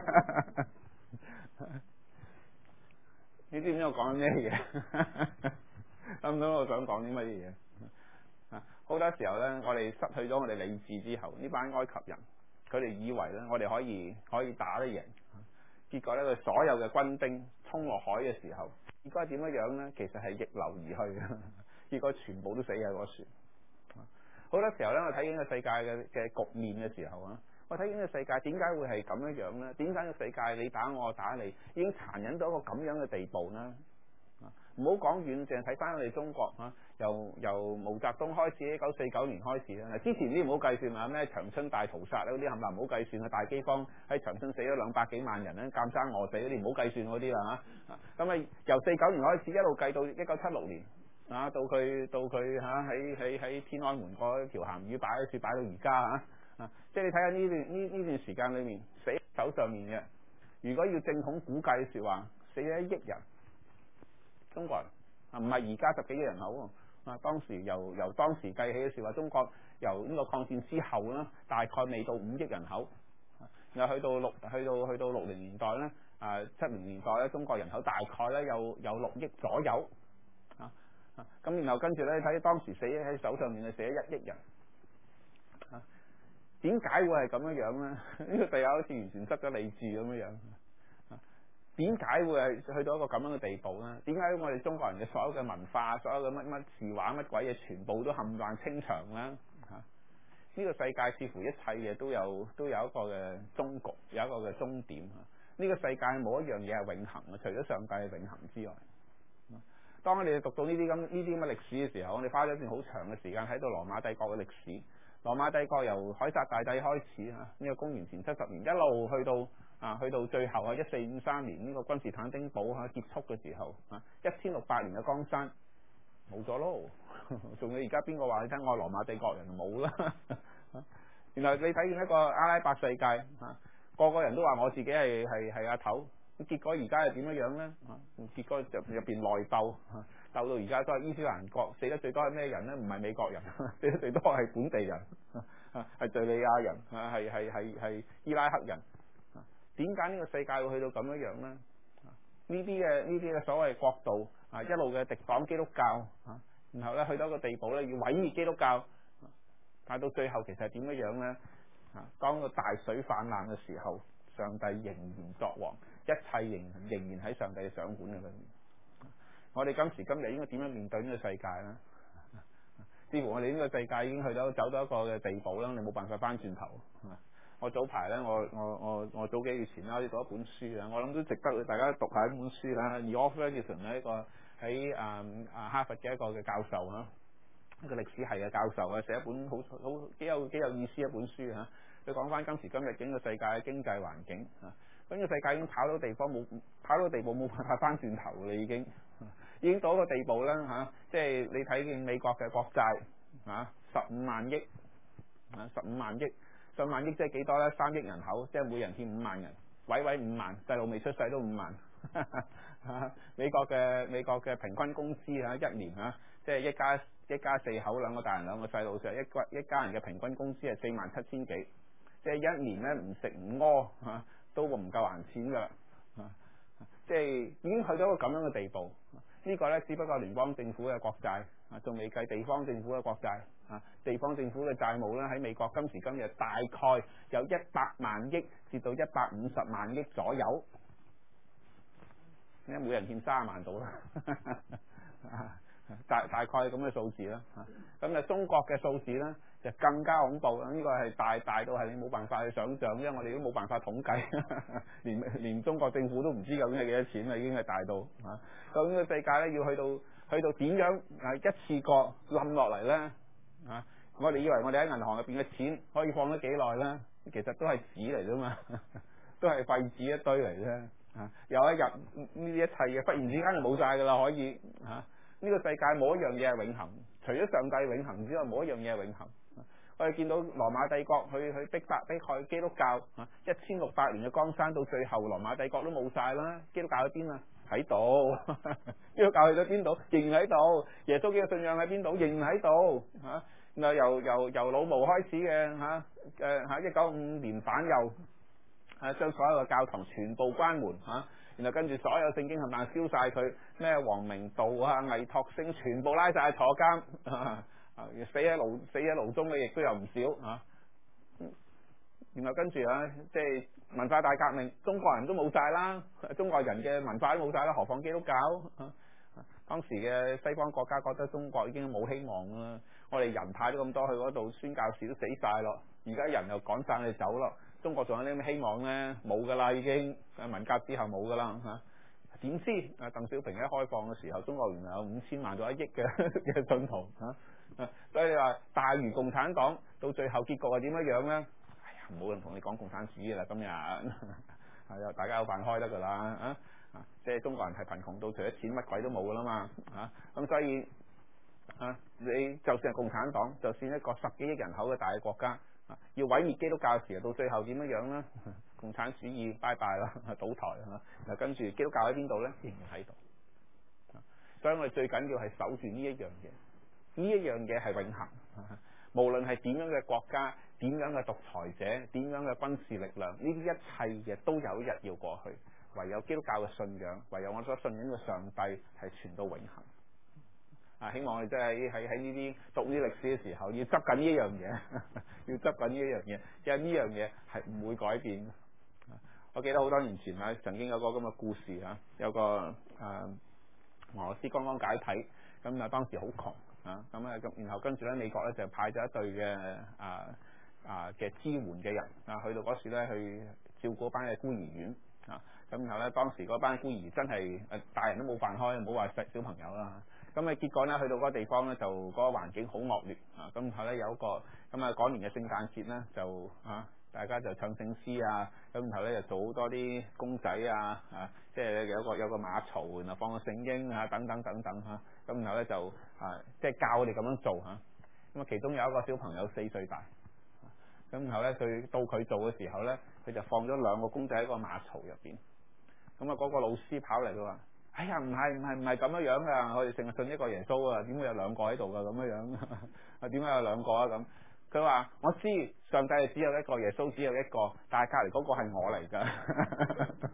你知唔知我講緊咩嘢？諗唔到我想講啲乜嘢啊？好多時候咧，我哋失去咗我哋理智之後，呢班埃及人，佢哋以為咧，我哋可以可以打得贏，結果咧，佢所有嘅軍兵衝落海嘅時候，結果係點樣樣咧？其實係逆流而去嘅，結果全部都死喺嗰船。好多時候咧，我睇緊個世界嘅嘅局面嘅時候啊，我睇緊個世界點解會係咁樣樣咧？點解個世界你打我，我打你，已經殘忍到一個咁樣嘅地步呢？唔好講遠，淨係睇翻我哋中國嚇，由由毛澤東開始，一九四九年開始啦。嗱，之前啲唔好計算啊，咩長春大屠殺嗰啲冚唪唥唔好計算啊，大饑荒喺長春死咗兩百幾萬人咧，監生餓死嗰啲唔好計算嗰啲啦嚇。咁啊，由四九年開始一路計到一九七六年啊，到佢到佢嚇喺喺喺天安門嗰條鹹魚擺喺處擺到而家嚇啊，即係你睇下呢段呢呢段時間裏面死手上面嘅，如果要正統估計嘅説話， 死咗一億人，中國人啊，唔係而家十幾億人口喎。啊，當時由由當時計起嘅時候，中國由呢個抗戰之後啦，大概未到五億人口，然後去到六去到去到六零年代咧，啊七零年代咧，中國人口大概咧有有六億左右，啊啊咁然後跟住咧睇當時死喺手上面嘅死咗一億人，啊點解會係咁樣樣咧？呢個世界好似完全失咗理智咁樣樣。點解會係去到一個咁樣嘅地步咧？點解我哋中國人嘅所有嘅文化、所有嘅乜乜字畫、乜鬼嘢，全部都冚唪唥清場咧？嚇！呢個世界似乎一切嘢都有都有一個嘅終局，有一個嘅終點嚇。呢個世界冇一樣嘢係永恆嘅，除咗上帝係永恆之外。當我哋讀到呢啲咁呢啲咁嘅歷史嘅時候，我哋花咗一段好長嘅時間喺度羅馬帝國嘅歷史。羅馬帝國由凱撒大帝開始嚇，呢個公元前七十年一路去到。啊，去到最後啊，一四五三年呢個君士坦丁堡嚇結束嘅時候啊，一千六百年嘅江山冇咗咯，仲有而家邊個話你聽我係羅馬帝國人冇啦？原來你睇見一個阿拉伯世界啊，個個人都話我自己係係係阿頭，結果而家係點樣樣咧？啊，結果入入邊內鬥，鬥到而家都係伊斯蘭國，死得最多係咩人咧？唔係美國人，死得最多係本地人，係敍利亞人，係係係係伊拉克人。點解呢個世界會去到咁樣樣咧？呢啲嘅呢啲嘅所謂國度啊，一路嘅敵擋基督教啊，然後咧去到一個地步咧要毀滅基督教，但係到最後其實係點樣樣咧？啊，當個大水泛濫嘅時候，上帝仍然作王，一切仍仍然喺上帝嘅掌管嘅裏面。我哋今時今日應該點樣面對呢個世界咧？似乎我哋呢個世界已經去到走到一個嘅地步啦，你冇辦法翻轉頭。我早排咧，我我我我早幾月前啦，讀一本書啊，我諗都值得大家讀下一本書啦。Ralph Ferguson 咧，一個喺啊啊哈佛嘅一個嘅教授啊，一個歷史系嘅教授啊，寫一本好好幾有幾有意思一本書嚇。佢講翻今時今日整個世界嘅經濟環境啊，咁呢個世界已經跑到地方冇跑到地步冇辦法翻轉頭啦，已經已經到一個地步啦嚇，即係你睇見美國嘅國債啊，十五萬億啊，十五萬億。十萬億即係幾多咧？三億人口，即係每人欠五萬人，位位五萬，細路未出世都五萬。美國嘅美國嘅平均工資嚇一年嚇，即係一家一家四口兩個大人兩個細路，就一家一家人嘅平均工資係四萬七千幾，即係一年咧唔食唔屙嚇都唔夠還錢㗎啦，即係已經去到一個咁樣嘅地步。呢個咧只不過聯邦政府嘅國債啊，仲未計地方政府嘅國債啊。地方政府嘅債務咧喺美國今時今日大概有一百萬億至到一百五十萬億左右，因為每人欠三十萬到啦，大大概咁嘅數字啦。咁啊，中國嘅數字咧就更加恐怖啦。呢個係大大到係你冇辦法去想像，因為我哋都冇辦法統計，連連中國政府都唔知究竟係幾多錢啦，已經係大到嚇。究竟個世界咧要去到去到點樣啊一次過冧落嚟咧啊？我哋以為我哋喺銀行入邊嘅錢可以放得幾耐咧？其實都係紙嚟啫嘛，都係廢紙一堆嚟啫。啊，有一日呢啲一切嘅忽然之間就冇晒噶啦，可以嚇。啊呢個世界冇一樣嘢係永恆，除咗上帝永恆之外，冇一樣嘢係永恆。我哋見到羅馬帝國去去逼迫逼害基督教，一千六百年嘅江山，到最後羅馬帝國都冇晒啦。基督教喺邊啊？喺度。基督教去咗邊度？仍然喺度。耶穌嘅信仰喺邊度？仍然喺度。嚇，然後由由由老毛開始嘅嚇誒喺一九五五年反右，誒將所有嘅教堂全部關門嚇。然後跟住所有聖經冚唪唥燒晒佢，咩王明道啊、魏托星全部拉晒坐監，啊死喺牢死喺牢中嘅亦都有唔少啊。然後跟住啊，即係文化大革命，中國人都冇晒啦，中國人嘅文化都冇晒啦，何況基督教？啊、當時嘅西方國家覺得中國已經冇希望啦，我哋人派咗咁多去嗰度，宣教士都死晒咯，而家人又趕晒你走咯。中國仲有啲咩希望咧？冇噶啦，已經文革之後冇噶啦嚇。點知啊，鄧小平一開放嘅時候，中國原來有五千萬到一億嘅嘅信徒嚇、啊，所以你話大如共產黨，到最後結局係點樣樣咧？哎呀，冇人同你講共產主義啦，今日係啊，大家有飯開得噶啦啊啊！即係中國人係貧窮到除咗錢乜鬼都冇噶啦嘛啊！咁所以啊，你就算係共產黨，就算一個十幾億人口嘅大嘅國家。 啊，要毀滅基督教嘅時候，到最後點樣樣咧？共產主義拜拜啦，倒台啊！嗱，跟住基督教喺邊度咧？仍然喺度。所以我哋最緊要係守住呢一樣嘢，呢一樣嘢係永恆。無論係點樣嘅國家、點樣嘅獨裁者、點樣嘅軍事力量，呢啲一切嘅都有一日要過去。唯有基督教嘅信仰，唯有我所信仰嘅上帝係傳到永恆。啊！希望我哋真係喺喺呢啲讀呢啲歷史嘅時候，要執緊呢一樣嘢，要執緊呢一樣嘢，因為呢樣嘢係唔會改變。我記得好多年前啊，曾經有個咁嘅故事啊，有個誒、呃、俄羅斯剛剛解體，咁啊當時好窮啊，咁啊咁，然後跟住咧美國咧就派咗一隊嘅啊啊嘅支援嘅人啊，去到嗰時咧去照顧班嘅孤兒院啊，咁然後咧當時嗰班孤兒真係誒大人都冇飯開，唔好話細小朋友啦。咁啊結果咧去到嗰個地方咧就嗰個環境好惡劣啊，咁然後咧有一個咁啊嗰年嘅聖誕節咧就啊。大家就唱聖詩啊，咁然後咧就做好多啲公仔啊，啊，即係有個有個馬槽，然後放個聖經啊，等等等等嚇，咁然後咧就啊，即係教我哋咁樣做嚇。咁啊，其中有一個小朋友四歲大，咁然後咧佢到佢做嘅時候咧，佢就放咗兩個公仔喺個馬槽入邊。咁啊，嗰個老師跑嚟佢話：哎呀，唔係唔係唔係咁樣樣㗎，我哋成日信一個耶穌啊，點會有兩個喺度㗎咁樣樣？啊，點解有兩個啊咁？佢話：我知上帝係只有一個，耶穌只有一個，但係隔離嗰個係我嚟㗎。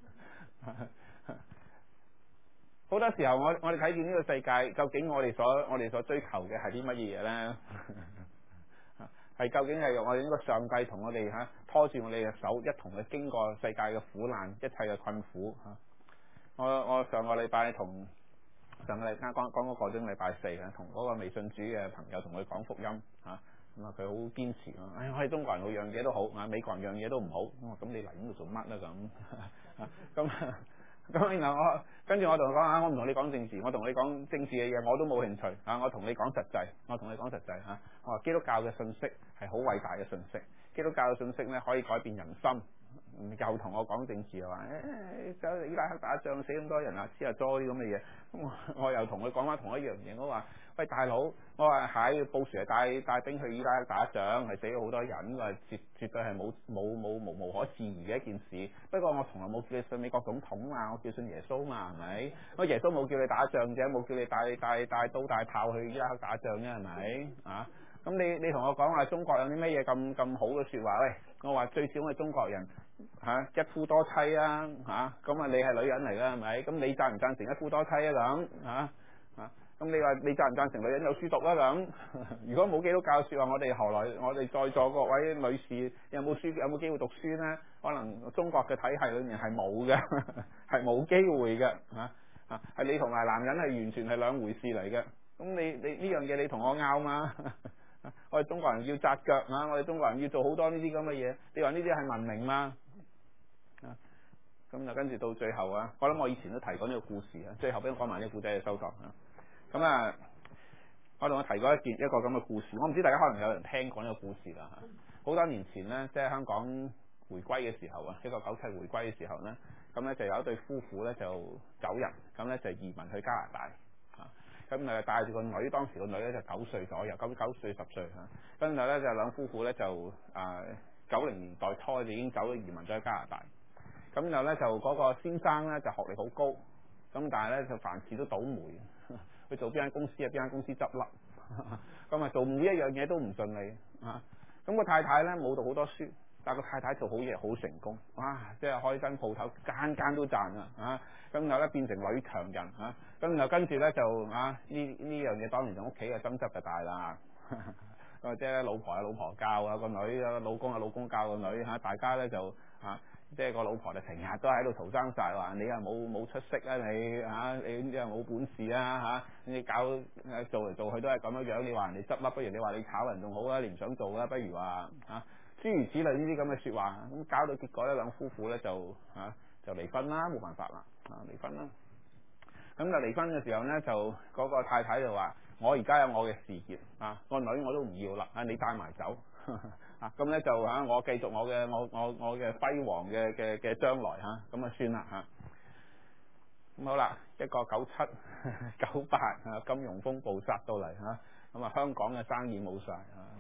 好多時候我我哋睇見呢個世界，究竟我哋所我哋所追求嘅係啲乜嘢嘢咧？係究竟係用我哋呢個上帝同我哋嚇拖住我哋嘅手，一同去經過世界嘅苦難，一切嘅困苦嚇。我我上個禮拜同上個禮拜剛剛嗰個鐘禮拜四啊，同嗰個微信主嘅朋友同佢講福音嚇。咁啊，佢好堅持啊！哎，我哋中國人好樣嘢都好，啊美國人樣嘢都唔好。我話咁你嚟呢度做乜咧咁？咁咁然後我跟住我同佢講啊，我唔同你講政治，我同你講政治嘅嘢我都冇興趣啊！我同你講實際，我同你講實際嚇。我話基督教嘅信息係好偉大嘅信息，基督教嘅信息咧可以改變人心。又同我講政治啊，話誒走伊拉克打仗死咁多人啊，黐下咗啲咁嘅嘢。咁我我又同佢講翻同一樣嘢，我話喂大佬，我話喺布殊係帶帶兵去伊拉克打仗，係死咗好多人，我話絕絕對係冇冇冇無無可置疑嘅一件事。不過我從來冇叫你信美國總統啊，我叫信耶穌嘛，係咪？我耶穌冇叫你打仗啫，冇叫你帶帶帶刀帶炮去伊拉克打仗啫，係咪啊？咁你你同我講話中國有啲咩嘢咁咁好嘅説話？喂，我話最少我哋中國人嚇、啊、一夫多妻啊嚇，咁啊你係女人嚟㗎係咪？咁你贊唔贊成一夫多妻啊咁嚇嚇？咁你話你贊唔贊成女人有書讀啊咁？如果冇基督教説話，我哋何來我哋在座各位女士有冇書有冇機會讀書呢？可能中國嘅體系裏面係冇嘅，係冇機會嘅嚇嚇，係你同埋男人係完全係兩回事嚟嘅。咁你你呢樣嘢你同我拗嘛？我哋中國人要紮腳啊！我哋中國人要做好多呢啲咁嘅嘢。你話呢啲係文明嗎？啊，咁就跟住到最後啊，我諗我以前都提過呢個故事啊。最後俾我講埋呢個故仔嘅收藏啊。咁啊，我同我提過一件一個咁嘅故事。我唔知大家可能有人聽過呢個故事啦嚇。好多年前呢，即係香港回歸嘅時候啊，一九九七回歸嘅時候呢，咁咧就有一對夫婦咧就走人，咁咧就移民去加拿大。咁誒帶住個女，當時個女咧就九歲左右，九九歲十歲嚇。跟住咧就兩夫婦咧就誒九零年代初就已經走咗移民咗去加拿大。咁然後咧就嗰個先生咧就學歷好高，咁但係咧就凡事都倒霉，去做邊間公司啊，邊間公司執笠，咁啊做每一樣嘢都唔順利嚇。咁個太太咧冇讀好多書。但個太太做好嘢好成功，哇！即係開間鋪頭，間間都賺啊！啊，咁然後咧變成女強人啊，咁然後跟住咧就啊呢呢樣嘢當然就屋企嘅爭執就大啦。咁即係老婆有老婆教啊，個女啊老公有老公教個女嚇，大家咧就啊即係個老婆就成日都喺度嘈爭晒話你啊冇冇出息啊你嚇，你即係冇本事啊嚇，你搞做嚟做去都係咁樣樣，你話人哋執笠，不如你話你炒人仲好啦，你唔想做啦，不如話嚇。諸如此類呢啲咁嘅説話，咁搞到結果咧兩夫婦咧就嚇、啊、就離婚啦，冇辦法啦，啊離婚啦。咁就離婚嘅時候咧，就嗰、那個太太就話：我而家有我嘅事業，啊個女我都唔要啦，啊你帶埋走，啊咁咧就嚇、啊、我繼續我嘅我我我嘅輝煌嘅嘅嘅將來嚇，咁啊算啦嚇。咁、啊、好啦，一個九七九八啊金融風暴殺到嚟嚇。咁啊，香港嘅生意冇晒啊！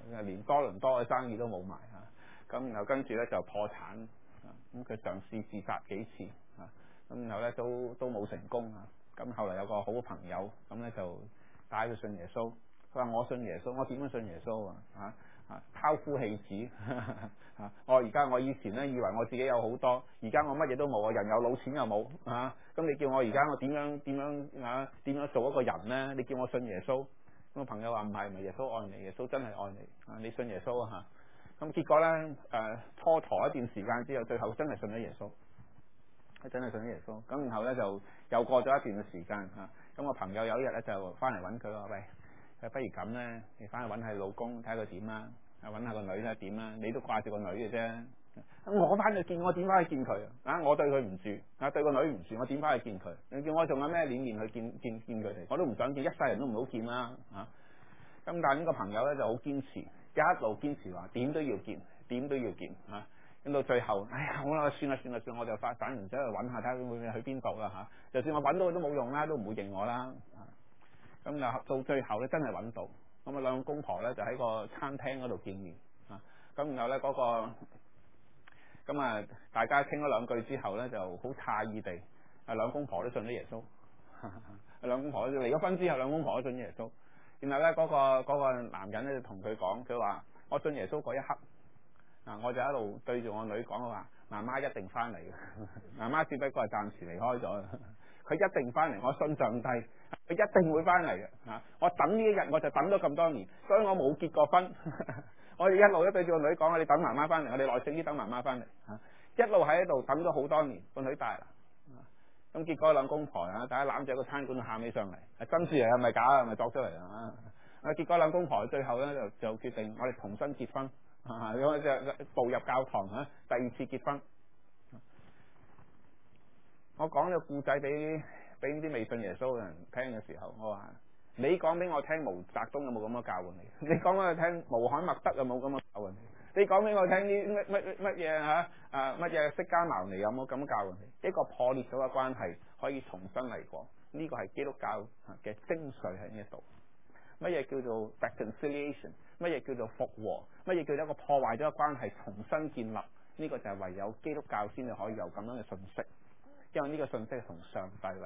連多倫多嘅生意都冇埋嚇，咁然後跟住咧就破產，咁佢嘗試自殺幾次啊，咁然後咧都都冇成功啊，咁後嚟有個好朋友咁咧就帶佢信耶穌，佢話我信耶穌，我點樣信耶穌啊？嚇嚇拋夫棄子嚇，我而家我以前咧以為我自己有好多，而家我乜嘢都冇啊，人有老錢又冇嚇，咁你叫我而家我點樣點樣啊點樣做一個人咧？你叫我信耶穌？咁個朋友話唔係，唔係耶穌愛你，耶穌真係愛你啊！你信耶穌啊嚇！咁結果咧誒蹉跎一段時間之後，最後真係信咗耶穌，佢真係信咗耶穌。咁然後咧就又過咗一段嘅時間嚇，咁個朋友有一日咧就翻嚟揾佢話：喂，不如咁咧，你翻去揾下老公睇下佢點啦，揾下個女睇下點啦，你都掛住個女嘅啫。我翻去見我點翻去見佢啊？我對佢唔住啊，對個女唔住，我點翻去見佢？你叫我仲有咩臉面去見見見佢哋？我都唔想見，一世人都唔好見啦啊！咁但係呢個朋友咧就好堅持，一路堅持話點都要見，點都要見啊！咁到最後，哎呀，好啦，算啦算啦算，我就發散完之後揾下睇下會唔會去邊度啦嚇。就算我揾到佢都冇用啦，都唔會認我啦。咁就到最後咧真係揾到，咁啊兩公婆咧就喺個餐廳嗰度見面啊。咁然後咧嗰個。咁啊，大家傾咗兩句之後咧，就好詫異地，啊兩公婆都信咗耶穌。兩公婆離咗婚之後，兩公婆都信耶穌。然後咧，嗰個嗰個男人咧就同佢講，佢話：我信耶穌嗰一刻，啊我就一路對住我女講話，媽媽一定翻嚟嘅。媽媽只不過係暫時離開咗，佢一定翻嚟，我信上帝，佢一定會翻嚟嘅。啊，我等呢一日我就等咗咁多年，所以我冇結過婚。我哋一路都對住個女講，你等媽媽翻嚟，我哋耐性啲等媽媽翻嚟嚇，一路喺度等咗好多年，個女大啦，咁結果兩公婆啊，大家攬住喺個餐館度喊起上嚟，真事嚟係咪假啊？係咪作出嚟啊？啊結果兩公婆最後咧就就決定我哋重新結婚，啊咁就步入教堂嚇，第二次結婚。我講咗故仔俾俾啲未信耶穌嘅人聽嘅時候，我話。你講俾我聽，毛澤東有冇咁嘅教訓你？你講俾我聽，穆罕默德有冇咁嘅教訓你？你講俾我聽啲乜乜乜嘢嚇啊乜嘢釋迦牟尼有冇咁嘅教訓你？一個破裂咗嘅關係可以重新嚟過，呢個係基督教嘅精髓喺呢度。乜嘢叫做 reconciliation？ 乜嘢叫做復和？乜嘢叫做一個破壞咗嘅關係重新建立？呢個就係唯有基督教先至可以有咁樣嘅信息，因為呢個信息係從上帝嚟。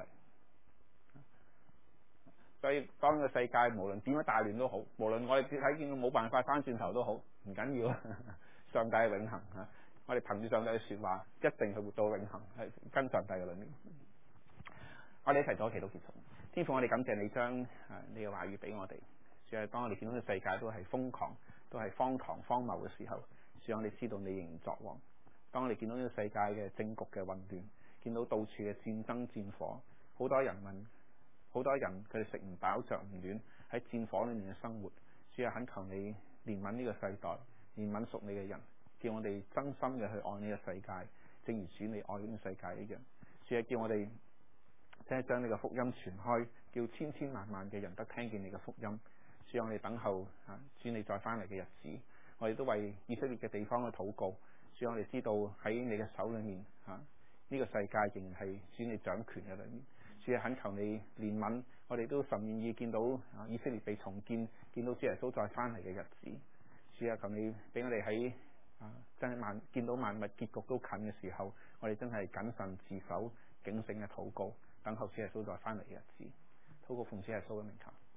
所以當個世界無論點樣大亂都好，無論我哋睇見冇辦法翻轉頭都好，唔緊要，上帝係永恆嚇，我哋憑住上帝嘅説話，一定係活到永恆，係跟上帝嘅裏面。我哋一齊做祈禱結束。天父，我哋感謝你將啊你嘅話語俾我哋。主係當我哋見到個世界都係瘋狂，都係荒唐荒謬嘅時候，主我哋知道你仍然作王。當我哋見到呢個世界嘅政局嘅混亂，見到到處嘅戰爭戰火，好多人民。好多人佢哋食唔飽着唔暖，喺戰火裏面嘅生活，主啊，懇求你憐憫呢個世代，憐憫屬你嘅人，叫我哋真心嘅去愛呢個世界，正如主你愛呢個世界一樣。主啊，叫我哋即係將呢個福音傳開，叫千千萬萬嘅人得聽見你嘅福音。主啊，我哋等候啊，主你再翻嚟嘅日子，我哋都為以色列嘅地方去禱告。主啊，我哋知道喺你嘅手裏面啊，呢個世界仍然係主你掌權嘅裏面。主啊，懇求你憐憫，我哋都甚願意見到啊以色列被重建，見到主耶穌再翻嚟嘅日子。主啊，求你俾我哋喺啊真係萬見到萬物結局都近嘅時候，我哋真係謹慎自守、警醒嘅禱告，等候主耶穌再翻嚟嘅日子。禱告奉主耶穌嘅名求。